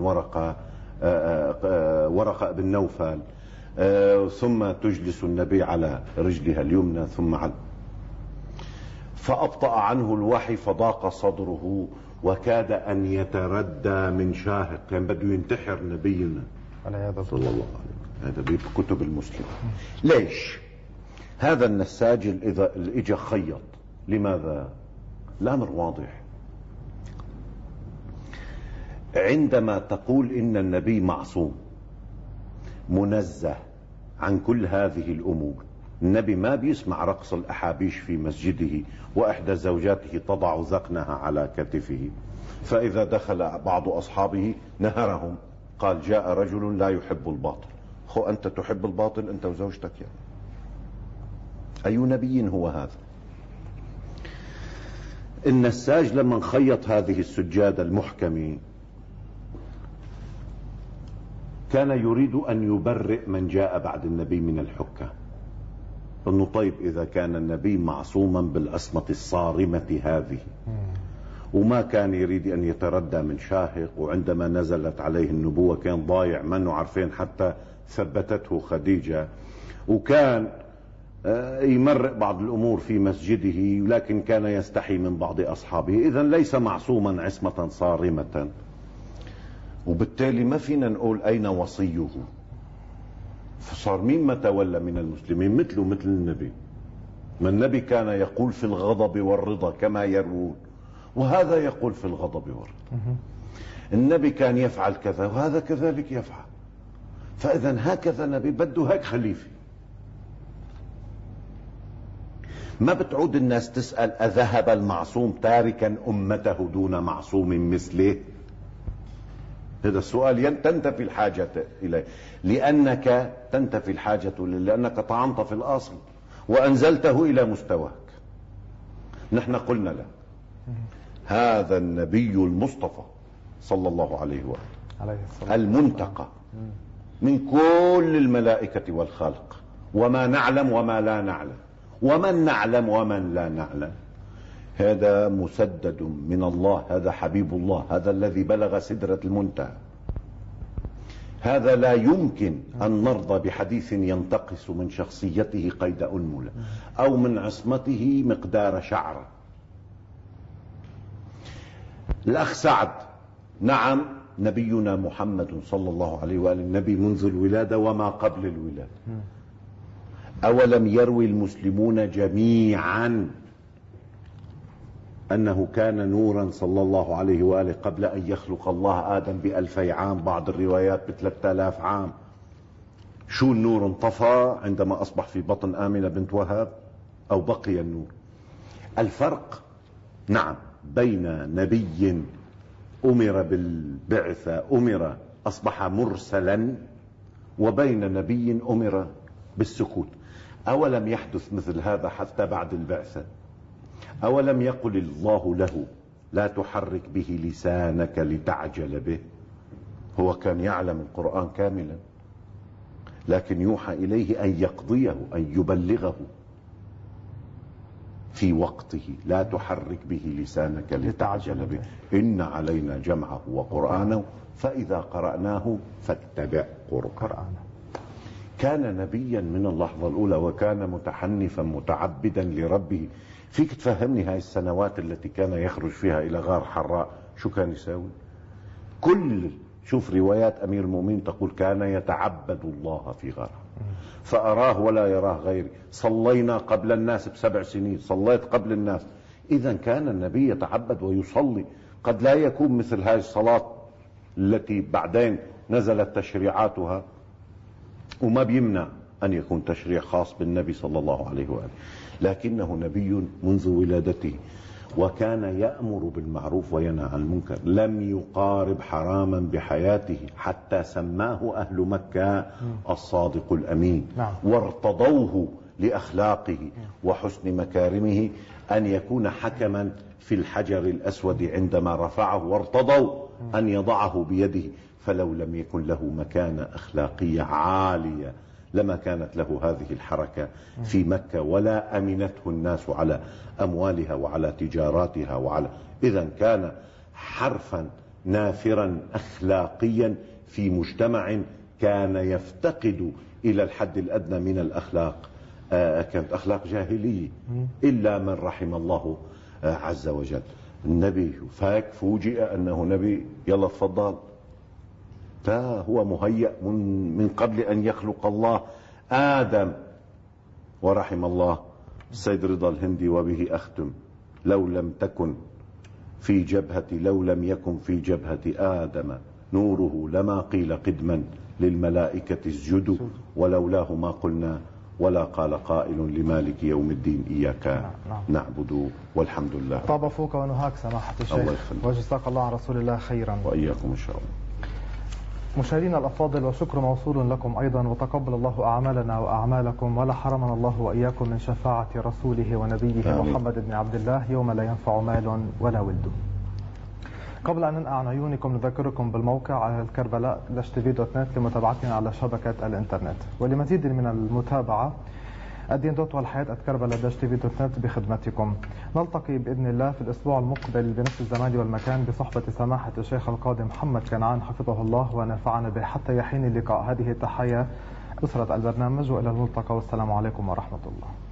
ورقة بن نوفل، ثم تجلس النبي على رجلها اليمنى ثم على، فأبطأ عنه الوحي فضاق صدره وكاد أن يتردى من شاهق، كان بده ينتحر نبينا صلى الله عليه وسلم. هذا بكتب المسلم. ليش هذا النساج إذا اجى خيط؟ لماذا؟ الأمر واضح. عندما تقول إن النبي معصوم منزه عن كل هذه الأمور، النبي ما بيسمع رقص الأحابيش في مسجده وإحدى زوجاته تضع ذقنها على كتفه، فإذا دخل بعض أصحابه نهرهم قال جاء رجل لا يحب الباطل. خو أنت تحب الباطل أنت وزوجتك يعني. أي نبي هو هذا؟ النساج لما خيط هذه السجادة المحكمة كان يريد أن يبرئ من جاء بعد النبي من الحكام، أنه طيب إذا كان النبي معصوما بالعصمة الصارمة هذه وما كان يريد أن يتردى من شاهق، وعندما نزلت عليه النبوة كان ضايع منه عارفين حتى ثبتته خديجة، وكان يمرق بعض الأمور في مسجده لكن كان يستحي من بعض أصحابه، إذن ليس معصوما عصمة صارمة، وبالتالي ما فينا نقول أين وصيه. فصار مين ما تولى من المسلمين مثله مثل النبي، ما النبي كان يقول في الغضب والرضا كما يروون، وهذا يقول في الغضب والرضا. النبي كان يفعل كذا وهذا كذلك يفعل، فإذا هكذا نبي بده هيك خليفة. ما بتعود الناس تسأل أذهب المعصوم تاركا أمته دون معصوم مثله؟ هذا السؤال تنتفي الحاجة إليه، لأنك تنتفي الحاجة إليه لأنك طعنت في الأصل وأنزلته إلى مستواك. نحن قلنا له هذا النبي المصطفى صلى الله عليه وآله المنتقى من كل الملائكة والخلق، وما نعلم وما لا نعلم، ومن نعلم ومن لا نعلم، هذا مسدد من الله، هذا حبيب الله، هذا الذي بلغ سدرة المنتهى. هذا لا يمكن أن نرضى بحديث ينتقص من شخصيته قيد أنملة أو من عصمته مقدار شعرة. الأخ سعد، نعم نبينا محمد صلى الله عليه وآله النبي منذ الولادة وما قبل الولادة. أولم يروي المسلمون جميعا أنه كان نورا صلى الله عليه وآله قبل أن يخلق الله آدم ب2000 عام، بعض الروايات ب3000 عام. شو النور انطفى عندما أصبح في بطن آمنة بنت وهب أو بقي النور؟ الفرق نعم بين نبي أمر بالبعثة أمر أصبح مرسلا وبين نبي أمر بالسكوت. أولم يحدث مثل هذا حتى بعد البعثة؟ أولم يقل الله له لا تحرك به لسانك لتعجل به؟ هو كان يعلم القرآن كاملا لكن يوحى إليه أن يقضيه أن يبلغه في وقته. لا تحرك به لسانك لتعجل به إن علينا جمعه وقرآنه فإذا قرأناه فاتبع قرآنه. كان نبيا من اللحظة الأولى وكان متحنفا متعبدا لربه. فيك تفهمني هاي السنوات التي كان يخرج فيها إلى غار حراء شو كان يساوي؟ شوف روايات أمير المؤمنين تقول كان يتعبد الله في غار فأراه ولا يراه غيري. صلينا قبل الناس ب7 سنين، صليت قبل الناس. إذا كان النبي يتعبد ويصلي. قد لا يكون مثل هاي الصلاة التي بعدين نزلت تشريعاتها، وما بيمنع أن يكون تشريع خاص بالنبي صلى الله عليه وآله، لكنه نبي منذ ولادته، وكان يأمر بالمعروف وينهى عن المنكر، لم يقارب حراما بحياته، حتى سماه أهل مكة الصادق الأمين، وارتضوه لأخلاقه وحسن مكارمه أن يكون حكما في الحجر الأسود عندما رفعه، وارتضوا أن يضعه بيده، فلو لم يكن له مكانة أخلاقية عالية لما كانت له هذه الحركة في مكة، ولا أمنته الناس على أموالها وعلى تجاراتها إذن كان حرفا نافرا أخلاقيا في مجتمع كان يفتقد إلى الحد الأدنى من الأخلاق، كانت أخلاق جاهلية إلا من رحم الله عز وجل. النبي فوجئ أنه نبي، يلا تفضل، هو مهيأ من قبل أن يخلق الله آدم. ورحم الله السيد رضا الهندي، وبه أختم، لو لم يكن في جبهة آدم نوره لما قيل قدما للملائكة اسجدوا، ولولاه ما قلنا، ولا قال قائل لمالك يوم الدين إياك نعبد، والحمد لله. طاب فوق ونهاك سماحة الشيخ، وجزاك الله عن رسول الله خيرا. وإياكم إن شاء الله. مشاهدينا الأفاضل، والشكر موصول لكم أيضا، وتقبل الله أعمالنا وأعمالكم، ولا حرمنا الله وإياكم من شفاعة رسوله ونبيه محمد بن عبد الله يوم لا ينفع مال ولا ولد. قبل أن ننقع عن عيونكم نذكركم بالموقع الكربلاء-tv.net لمتابعتنا على شبكة الإنترنت، ولمزيد من المتابعة الدين.والحياة@كربلاء-tv.net بخدمتكم. نلتقي بإذن الله في الأسبوع المقبل بنفس الزمان والمكان بصحبة سماحة الشيخ القاضي محمد كنعان حفظه الله ونفعنا به حتى يحين اللقاء. هذه تحية أسرة البرنامج، وإلى الملتقى، والسلام عليكم ورحمة الله.